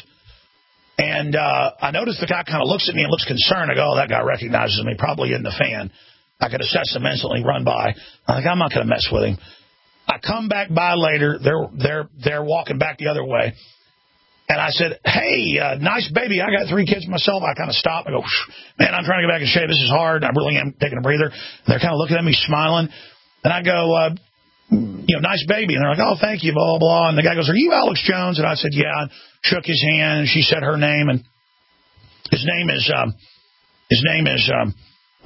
And uh, I noticed the guy kind of looks at me and looks concerned. I go, oh, that guy recognizes me, probably isn't a fan. I could assess him instantly, run by. I'm like, I'm not going to mess with him. I come back by later. They're they're they're walking back the other way. And I said, hey, uh, nice baby. I got three kids myself. I kind of stop. I go, man, I'm trying to get back in shape. This is hard. I really am taking a breather. And they're kind of looking at me, smiling. And I go, uh, you know, nice baby. And they're like, oh, thank you, blah, blah, blah. And the guy goes, are you Alex Jones? And I said, yeah. And shook his hand. And she said her name. And his name is, um, his name is um,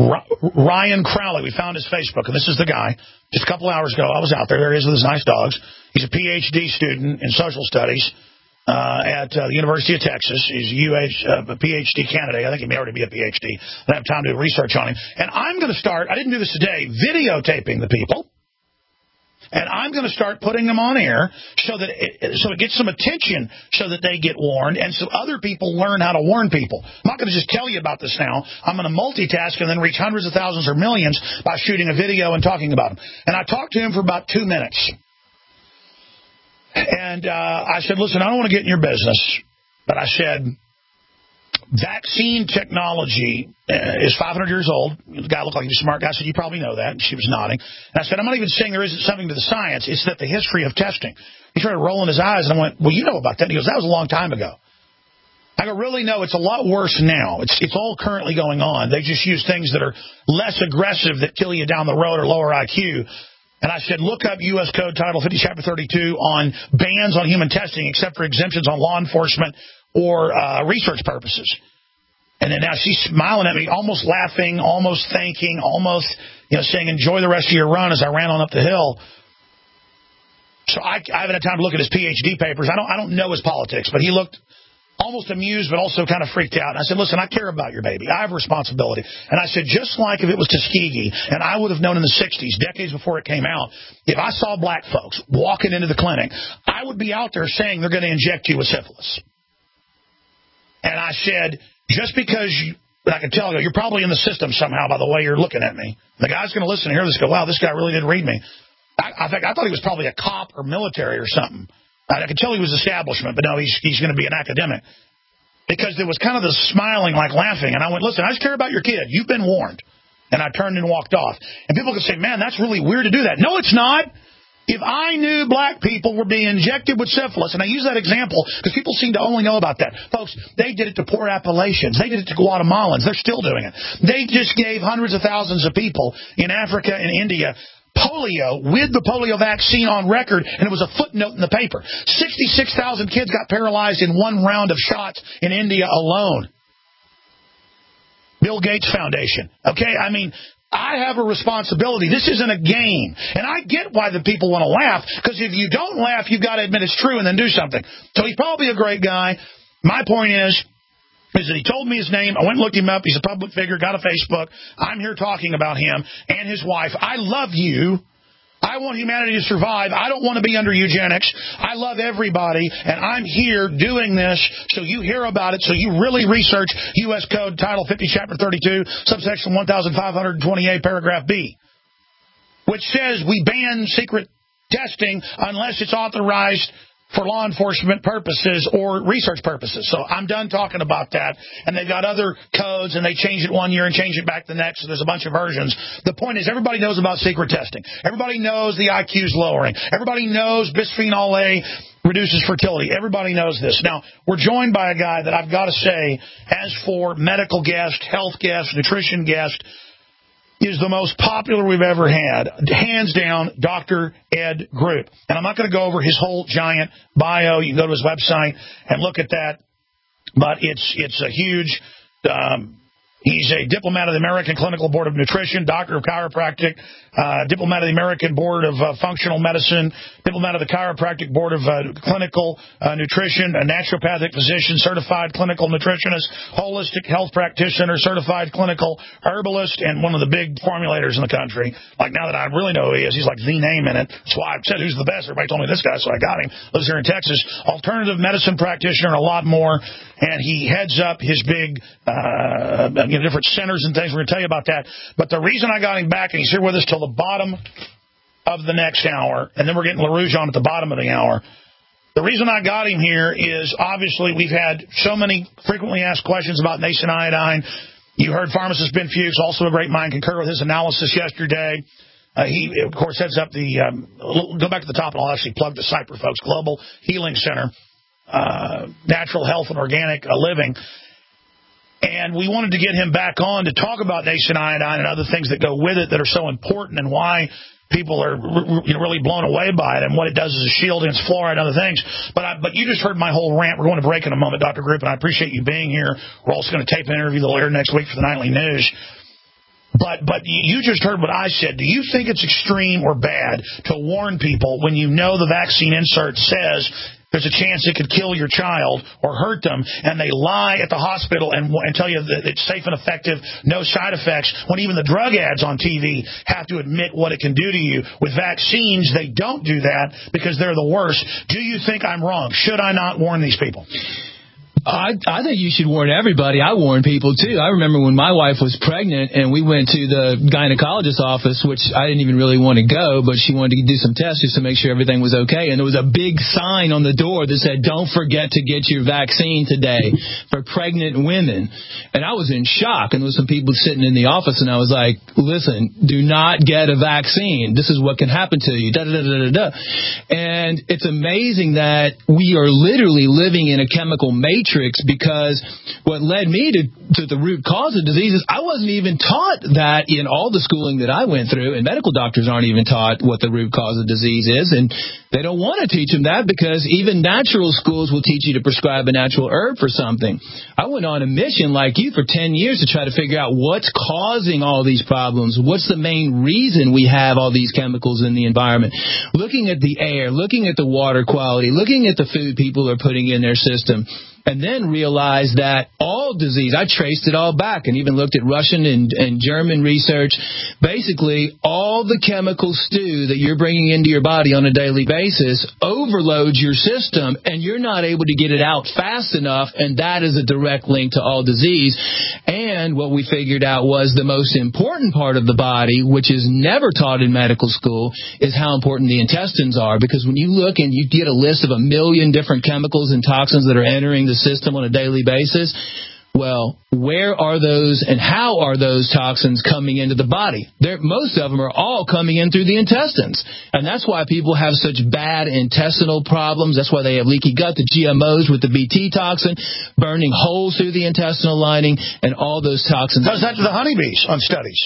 Ryan Crowley. We found his Facebook. And this is the guy. Just a couple hours ago, I was out there. There he is with his nice dogs. He's a P H D student in social studies. Uh, at uh, the University of Texas. He's a U H, uh, a P H D candidate. I think he may already be a P H D. I don't have time to do research on him. And I'm going to start, I didn't do this today, videotaping the people. And I'm going to start putting them on air so that it, so it gets some attention so that they get warned and so other people learn how to warn people. I'm not going to just tell you about this now. I'm going to multitask and then reach hundreds of thousands or millions by shooting a video and talking about them. And I talked to him for about two minutes. And uh, I said, listen, I don't want to get in your business, but I said, vaccine technology uh, is five hundred years old. The guy looked like he was a smart guy. I said, you probably know that. And she was nodding. And I said, I'm not even saying there isn't something to the science. It's that the history of testing. He started rolling his eyes, and I went, well, you know about that. And he goes, that was a long time ago. I go, really? No, it's a lot worse now. It's it's all currently going on. They just use things that are less aggressive that kill you down the road or lower I Q. And I said, look up U S Code Title fifty, Chapter thirty-two on bans on human testing except for exemptions on law enforcement or uh, research purposes. And then now she's smiling at me, almost laughing, almost thanking, almost, you know, saying, enjoy the rest of your run as I ran on up the hill. So I, I haven't had time to look at his P H D papers. I don't, I don't know his politics, but he looked almost amused, but also kind of freaked out. And I said, listen, I care about your baby. I have a responsibility. And I said, just like if it was Tuskegee, and I would have known in the sixties, decades before it came out, if I saw black folks walking into the clinic, I would be out there saying they're going to inject you with syphilis. And I said, just because you, I could tell you, you're probably in the system somehow by the way you're looking at me. The guy's going to listen and hear this and go, wow, this guy really didn't read me. I, I think I thought he was probably a cop or military or something. I could tell he was establishment, but no, he's he's going to be an academic. Because there was kind of this smiling, like laughing. And I went, listen, I just care about your kid. You've been warned. And I turned and walked off. And people could say, man, that's really weird to do that. No, it's not. If I knew black people were being injected with syphilis, and I use that example because people seem to only know about that. Folks, they did it to poor Appalachians. They did it to Guatemalans. They're still doing it. They just gave hundreds of thousands of people in Africa and India polio with the polio vaccine on record, and it was a footnote in the paper. sixty-six thousand kids got paralyzed in one round of shots in India alone. Bill Gates Foundation. Okay, I mean, I have a responsibility. This isn't a game. And I get why the people want to laugh, because if you don't laugh, you've got to admit it's true and then do something. So he's probably a great guy. My point is, is that he told me his name. I went and looked him up. He's a public figure, got a Facebook. I'm here talking about him and his wife. I love you. I want humanity to survive. I don't want to be under eugenics. I love everybody, and I'm here doing this so you hear about it, so you really research U S Code Title fifty, Chapter thirty-two, subsection one thousand five hundred twenty-eight, paragraph B, which says we ban secret testing unless it's authorized for law enforcement purposes or research purposes. So I'm done talking about that. And they've got other codes, and they change it one year and change it back the next. So there's a bunch of versions. The point is, everybody knows about secret testing. Everybody knows the I Q's lowering. Everybody knows bisphenol A reduces fertility. Everybody knows this. Now, we're joined by a guy that I've got to say, as for medical guest, health guest, nutrition guest, is the most popular we've ever had. Hands down, Doctor Ed Group. And I'm not going to go over his whole giant bio. You can go to his website and look at that. But it's it's a huge... Um, he's a diplomat of the American Clinical Board of Nutrition, doctor of chiropractic, uh, diplomat of the American Board of uh, Functional Medicine, diplomat of the Chiropractic Board of uh, Clinical uh, Nutrition, a naturopathic physician, certified clinical nutritionist, holistic health practitioner, certified clinical herbalist, and one of the big formulators in the country. Like, now that I really know who he is, he's like the name in it. That's why I said who's the best. Everybody told me this guy, so I got him. Lives here in Texas. Alternative medicine practitioner and a lot more. And he heads up his big uh, you know, different centers and things. We're going to tell you about that. But the reason I got him back, and he's here with us till the bottom of the next hour, and then we're getting LaRouge on at the bottom of the hour. The reason I got him here is, obviously, we've had so many frequently asked questions about nascent iodine. You heard pharmacist Ben Fuchs, also a great mind, concur with his analysis yesterday. Uh, he, of course, heads up the, um, go back to the top, and I'll actually plug the site for folks, Global Healing Center, uh, Natural Health and Organic uh, Living. And we wanted to get him back on to talk about nascent iodine and other things that go with it that are so important, and why people are you know, really blown away by it, and what it does as a shield against fluoride and other things. But I, but you just heard my whole rant. We're going to break in a moment, Doctor Group, and I appreciate you being here. We're also going to tape an interview that'll air next week for the Nightly News. But but you just heard what I said. Do you think it's extreme or bad to warn people when you know the vaccine insert says there's a chance it could kill your child or hurt them, and they lie at the hospital and, and tell you that it's safe and effective, no side effects, when even the drug ads on T V have to admit what it can do to you? With vaccines, they don't do that because they're the worst. Do you think I'm wrong? Should I not warn these people? I, I think you should warn everybody. I warn people, too. I remember when my wife was pregnant and we went to the gynecologist's office, which I didn't even really want to go, but she wanted to do some tests just to make sure everything was okay. And there was a big sign on the door that said, "Don't forget to get your vaccine today for pregnant women." And I was in shock. And there was some people sitting in the office, and I was like, listen, do not get a vaccine. This is what can happen to you. Da, da, da, da, da. And it's amazing that we are literally living in a chemical matrix, because what led me to, to the root cause of diseases, I wasn't even taught that in all the schooling that I went through, and medical doctors aren't even taught what the root cause of disease is, and they don't want to teach them that, because even natural schools will teach you to prescribe a natural herb for something. I went on a mission like you for ten years to try to figure out what's causing all these problems. What's the main reason we have all these chemicals in the environment? Looking at the air, looking at the water quality, looking at the food people are putting in their system. And then realized that all disease, I traced it all back and even looked at Russian and, and German research. Basically, all the chemical stew that you're bringing into your body on a daily basis overloads your system, and you're not able to get it out fast enough, and that is a direct link to all disease. And what we figured out was the most important part of the body, which is never taught in medical school, is how important the intestines are. Because when you look and you get a list of a million different chemicals and toxins that are entering the system on a daily basis, well, where are those and how are those toxins coming into the body? They're, most of them are all coming in through the intestines. And that's why people have such bad intestinal problems. That's why they have leaky gut, the G M Os with the B T toxin, burning holes through the intestinal lining, and all those toxins. Does that to the honeybees on studies?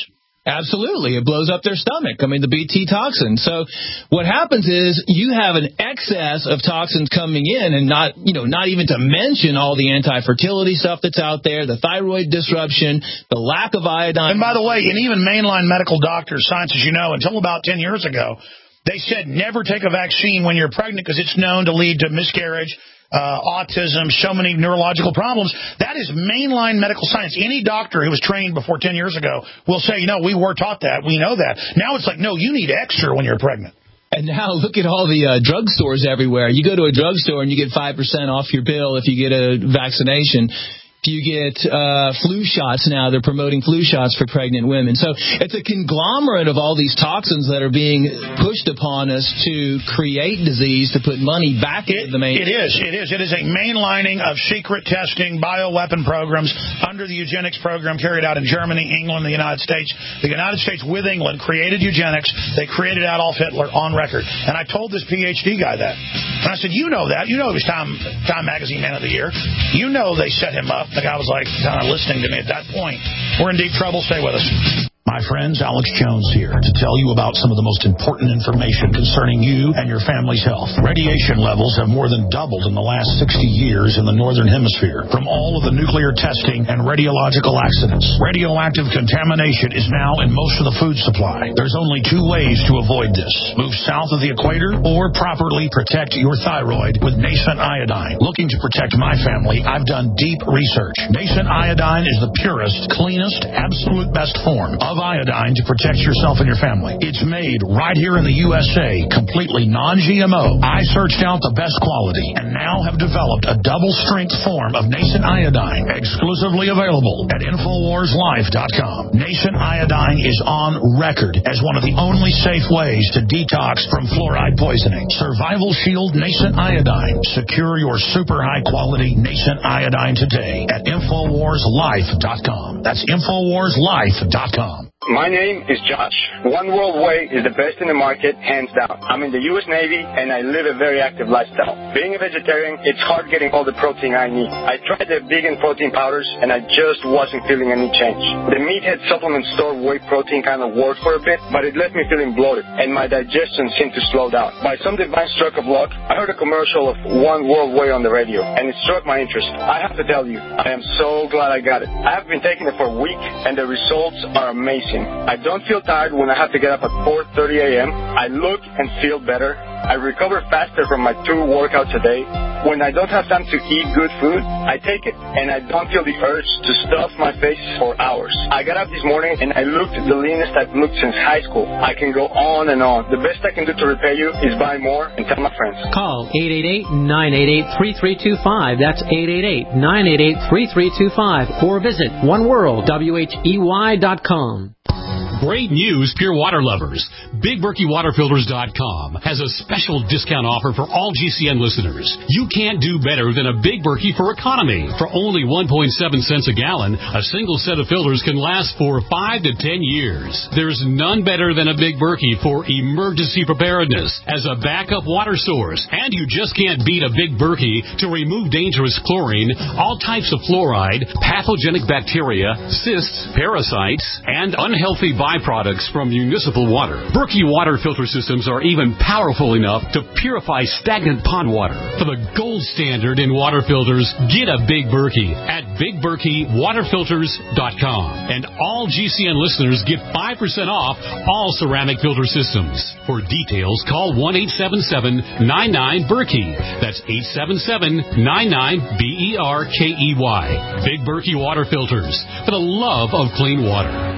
Absolutely. It blows up their stomach. I mean, the B T toxin. So what happens is you have an excess of toxins coming in, and not, you know, not even to mention all the anti-fertility stuff that's out there, the thyroid disruption, the lack of iodine. And by the way, and even mainline medical doctors, science, as you know, until about ten years ago, they said never take a vaccine when you're pregnant because it's known to lead to miscarriage, Uh, autism, so many neurological problems. That is mainline medical science. Any doctor who was trained before ten years ago will say, you know, we were taught that. We know that. Now it's like, no, you need extra when you're pregnant. And now look at all the uh, drugstores everywhere. You go to a drugstore and you get five percent off your bill if you get a vaccination. You get uh, flu shots now. They're promoting flu shots for pregnant women. So it's a conglomerate of all these toxins that are being pushed upon us to create disease, to put money back into the main. It is. It is. It is a mainlining of secret testing, bioweapon programs under the eugenics program carried out in Germany, England, the United States. The United States with England created eugenics. They created Adolf Hitler on record. And I told this P H D guy that. And I said, you know that. You know he was Time, Time Magazine Man of the Year. You know they set him up. The guy was like kind of listening to me at that point. We're in deep trouble. Stay with us. My friends, Alex Jones here to tell you about some of the most important information concerning you and your family's health. Radiation levels have more than doubled in the last sixty years in the Northern Hemisphere from all of the nuclear testing and radiological accidents. Radioactive contamination is now in most of the food supply. There's only two ways to avoid this. Move south of the equator or properly protect your thyroid with Nascent Iodine. Looking to protect my family, I've done deep research. Nascent Iodine is the purest, cleanest, absolute best form of iodine to protect yourself and your family. It's made right here in the U S A, completely non G M O. I searched out the best quality and now have developed a double-strength form of Nascent Iodine, exclusively available at Infowars Life dot com. Nascent Iodine is on record as one of the only safe ways to detox from fluoride poisoning. Survival Shield Nascent Iodine. Secure your super high-quality Nascent Iodine today at Infowars Life dot com. That's Infowars Life dot com. My name is Josh. One World Way is the best in the market, hands down. I'm in the U S Navy, and I live a very active lifestyle. Being a vegetarian, it's hard getting all the protein I need. I tried the vegan protein powders, and I just wasn't feeling any change. The Meathead supplement store whey protein kind of worked for a bit, but it left me feeling bloated, and my digestion seemed to slow down. By some divine stroke of luck, I heard a commercial of One World Way on the radio, and it struck my interest. I have to tell you, I am so glad I got it. I have been taking it for a week, and the results are amazing. I don't feel tired when I have to get up at four thirty a.m. I look and feel better. I recover faster from my two workouts a day. When I don't have time to eat good food, I take it, and I don't feel the urge to stuff my face for hours. I got up this morning, and I looked the leanest I've looked since high school. I can go on and on. The best I can do to repay you is buy more and tell my friends. Call eight eight eight, nine eight eight, three three two five. That's eight eight eight, nine eight eight, three three two five. Or visit one world whey dot com. Great news, Pure Water lovers. Big Berkey Water Filters dot com has a special discount offer for all G C N listeners. You can't do better than a Big Berkey for economy. For only one point seven cents a gallon, a single set of filters can last for five to ten years. There's none better than a Big Berkey for emergency preparedness as a backup water source. And you just can't beat a Big Berkey to remove dangerous chlorine, all types of fluoride, pathogenic bacteria, cysts, parasites, and unhealthy byproducts from municipal water. Berkey water filter systems are even powerful enough to purify stagnant pond water. For the gold standard in water filters, get a Big Berkey at Big Berkey Water Filters dot com. And all G C N listeners get five percent off all ceramic filter systems. For details, call one eight seven seven, nine nine, Berkey. That's eight seven seven, nine nine, B E R K E Y. Big Berkey Water Filters, for the love of clean water.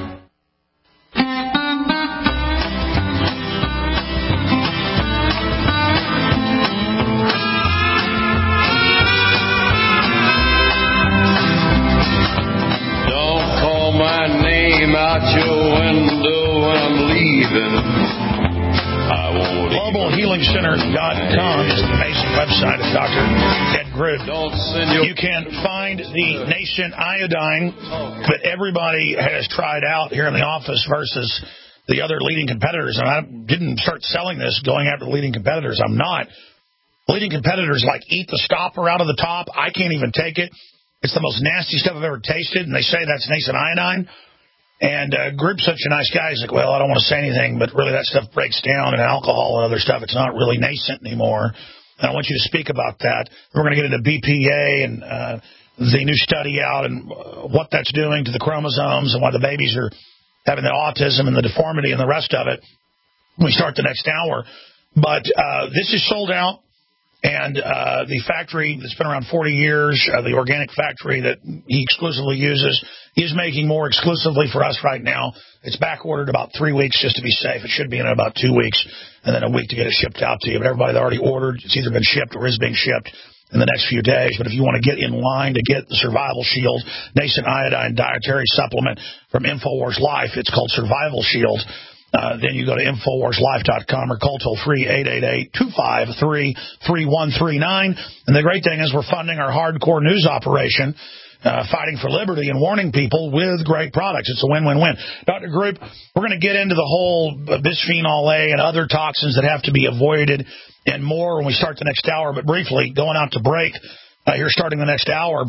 Out your window when I'm leaving. I won't global healing center dot com is the amazing website of Doctor Ed Groot. You can find the Nascent Iodine that everybody has tried out here in the office versus the other leading competitors. And I didn't start selling this going after the leading competitors. I'm not. Leading competitors like eat the stopper out of the top. I can't even take it. It's the most nasty stuff I've ever tasted, and they say that's Nascent Iodine. And uh, Group's such a nice guy. He's like, well, I don't want to say anything, but really that stuff breaks down, and alcohol and other stuff, it's not really nascent anymore. And I want you to speak about that. We're going to get into B P A and uh, the new study out and uh, what that's doing to the chromosomes and why the babies are having the autism and the deformity and the rest of it when we start the next hour. But uh, this is sold out. And uh, the factory that's been around forty years, uh, the organic factory that he exclusively uses, is making more exclusively for us right now. It's back ordered about three weeks just to be safe. It should be in about two weeks and then a week to get it shipped out to you. But everybody that already ordered, it's either been shipped or is being shipped in the next few days. But if you want to get in line to get the Survival Shield, nascent iodine dietary supplement from InfoWars Life, it's called Survival Shield. Uh, then you go to Infowars Life dot com or call toll-free eight eight eight, two five three, three one three nine. And the great thing is we're funding our hardcore news operation, uh, fighting for liberty and warning people with great products. It's a win-win-win. Doctor Group, we're going to get into the whole bisphenol A and other toxins that have to be avoided and more when we start the next hour. But briefly, going out to break, uh, here starting the next hour,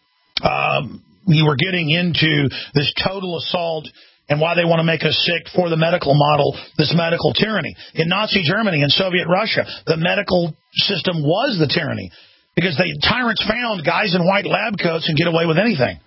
um, you were getting into this total assault and why they want to make us sick for the medical model, this medical tyranny. In Nazi Germany and Soviet Russia, the medical system was the tyranny because the tyrants found guys in white lab coats and get away with anything.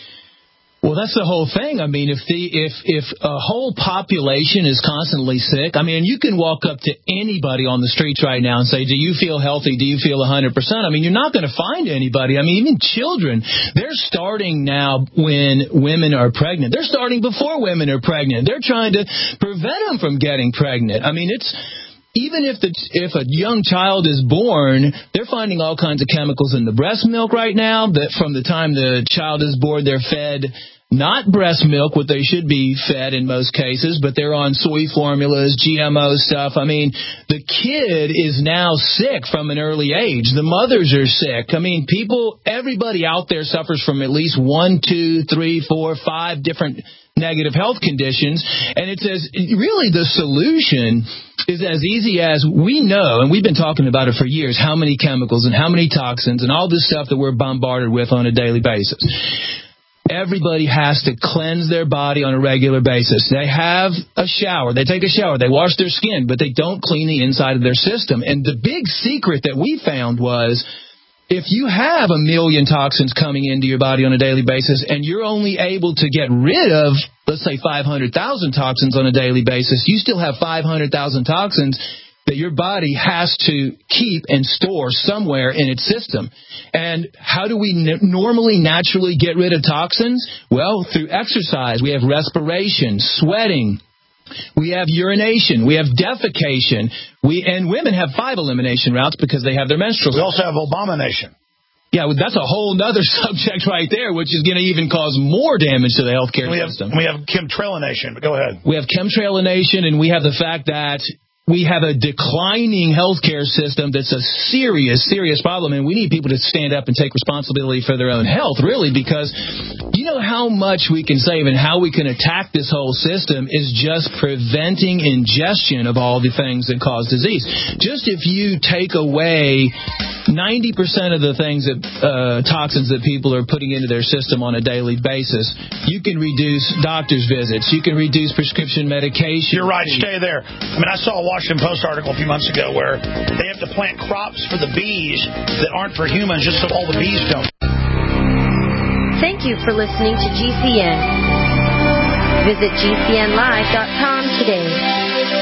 Well, that's the whole thing. I mean, if the if if a whole population is constantly sick, I mean, you can walk up to anybody on the streets right now and say, do you feel healthy? Do you feel one hundred percent? I mean, you're not going to find anybody. I mean, even children, they're starting now when women are pregnant. They're starting before women are pregnant. They're trying to prevent them from getting pregnant. I mean, it's... Even if the if a young child is born, they're finding all kinds of chemicals in the breast milk right now that from the time the child is born, they're fed not breast milk, what they should be fed in most cases, but they're on soy formulas, G M O stuff. I mean, the kid is now sick from an early age. The mothers are sick. I mean, people, everybody out there suffers from at least one, two, three, four, five different negative health conditions. And it says, really, the solution is as easy as we know, and we've been talking about it for years, how many chemicals and how many toxins and all this stuff that we're bombarded with on a daily basis. Everybody has to cleanse their body on a regular basis. They have a shower. They take a shower. They wash their skin, but they don't clean the inside of their system. And the big secret that we found was if you have a million toxins coming into your body on a daily basis and you're only able to get rid of, let's say, five hundred thousand toxins on a daily basis, you still have five hundred thousand toxins that your body has to keep and store somewhere in its system. And how do we n- normally naturally get rid of toxins? Well, through exercise. We have respiration, sweating. We have urination. We have defecation. We and women have five elimination routes because they have their menstrual. We also have abomination. Yeah, well, that's a whole other subject right there, which is going to even cause more damage to the healthcare we system. Have, we have chemtrailination, but go ahead. We have chemtrailination, and we have the fact that we have a declining healthcare system that's a serious, serious problem, and we need people to stand up and take responsibility for their own health, really, because you know how much we can save and how we can attack this whole system is just preventing ingestion of all the things that cause disease. Just if you take away ninety percent of the things that uh, toxins that people are putting into their system on a daily basis, you can reduce doctor's visits. You can reduce prescription medication. You're right. Stay there. I mean, I saw a Washington Post article a few months ago where they have to plant crops for the bees that aren't for humans just so all the bees don't. Thank you for listening to G C N. Visit G C N live dot com today.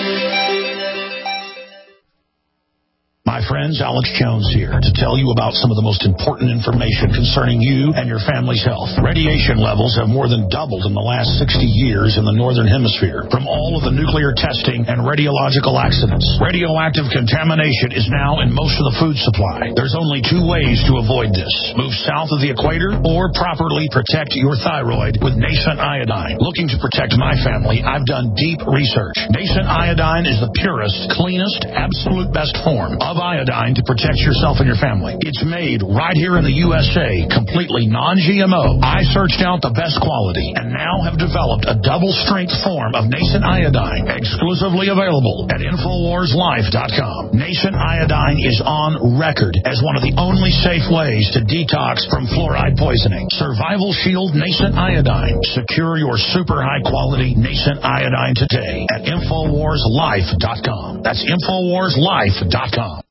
My friends, Alex Jones here to tell you about some of the most important information concerning you and your family's health. Radiation levels have more than doubled in the last sixty years in the Northern Hemisphere from all of the nuclear testing and radiological accidents. Radioactive contamination is now in most of the food supply. There's only two ways to avoid this. Move south of the equator or properly protect your thyroid with nascent iodine. Looking to protect my family, I've done deep research. Nascent iodine is the purest, cleanest, absolute best form of of iodine to protect yourself and your family. It's made right here in the U S A, completely non-G M O. I searched out the best quality and now have developed a double-strength form of Nascent Iodine, exclusively available at Infowars Life dot com. Nascent Iodine is on record as one of the only safe ways to detox from fluoride poisoning. Survival Shield Nascent Iodine. Secure your super high-quality Nascent Iodine today at Infowars Life dot com. That's Infowars Life dot com.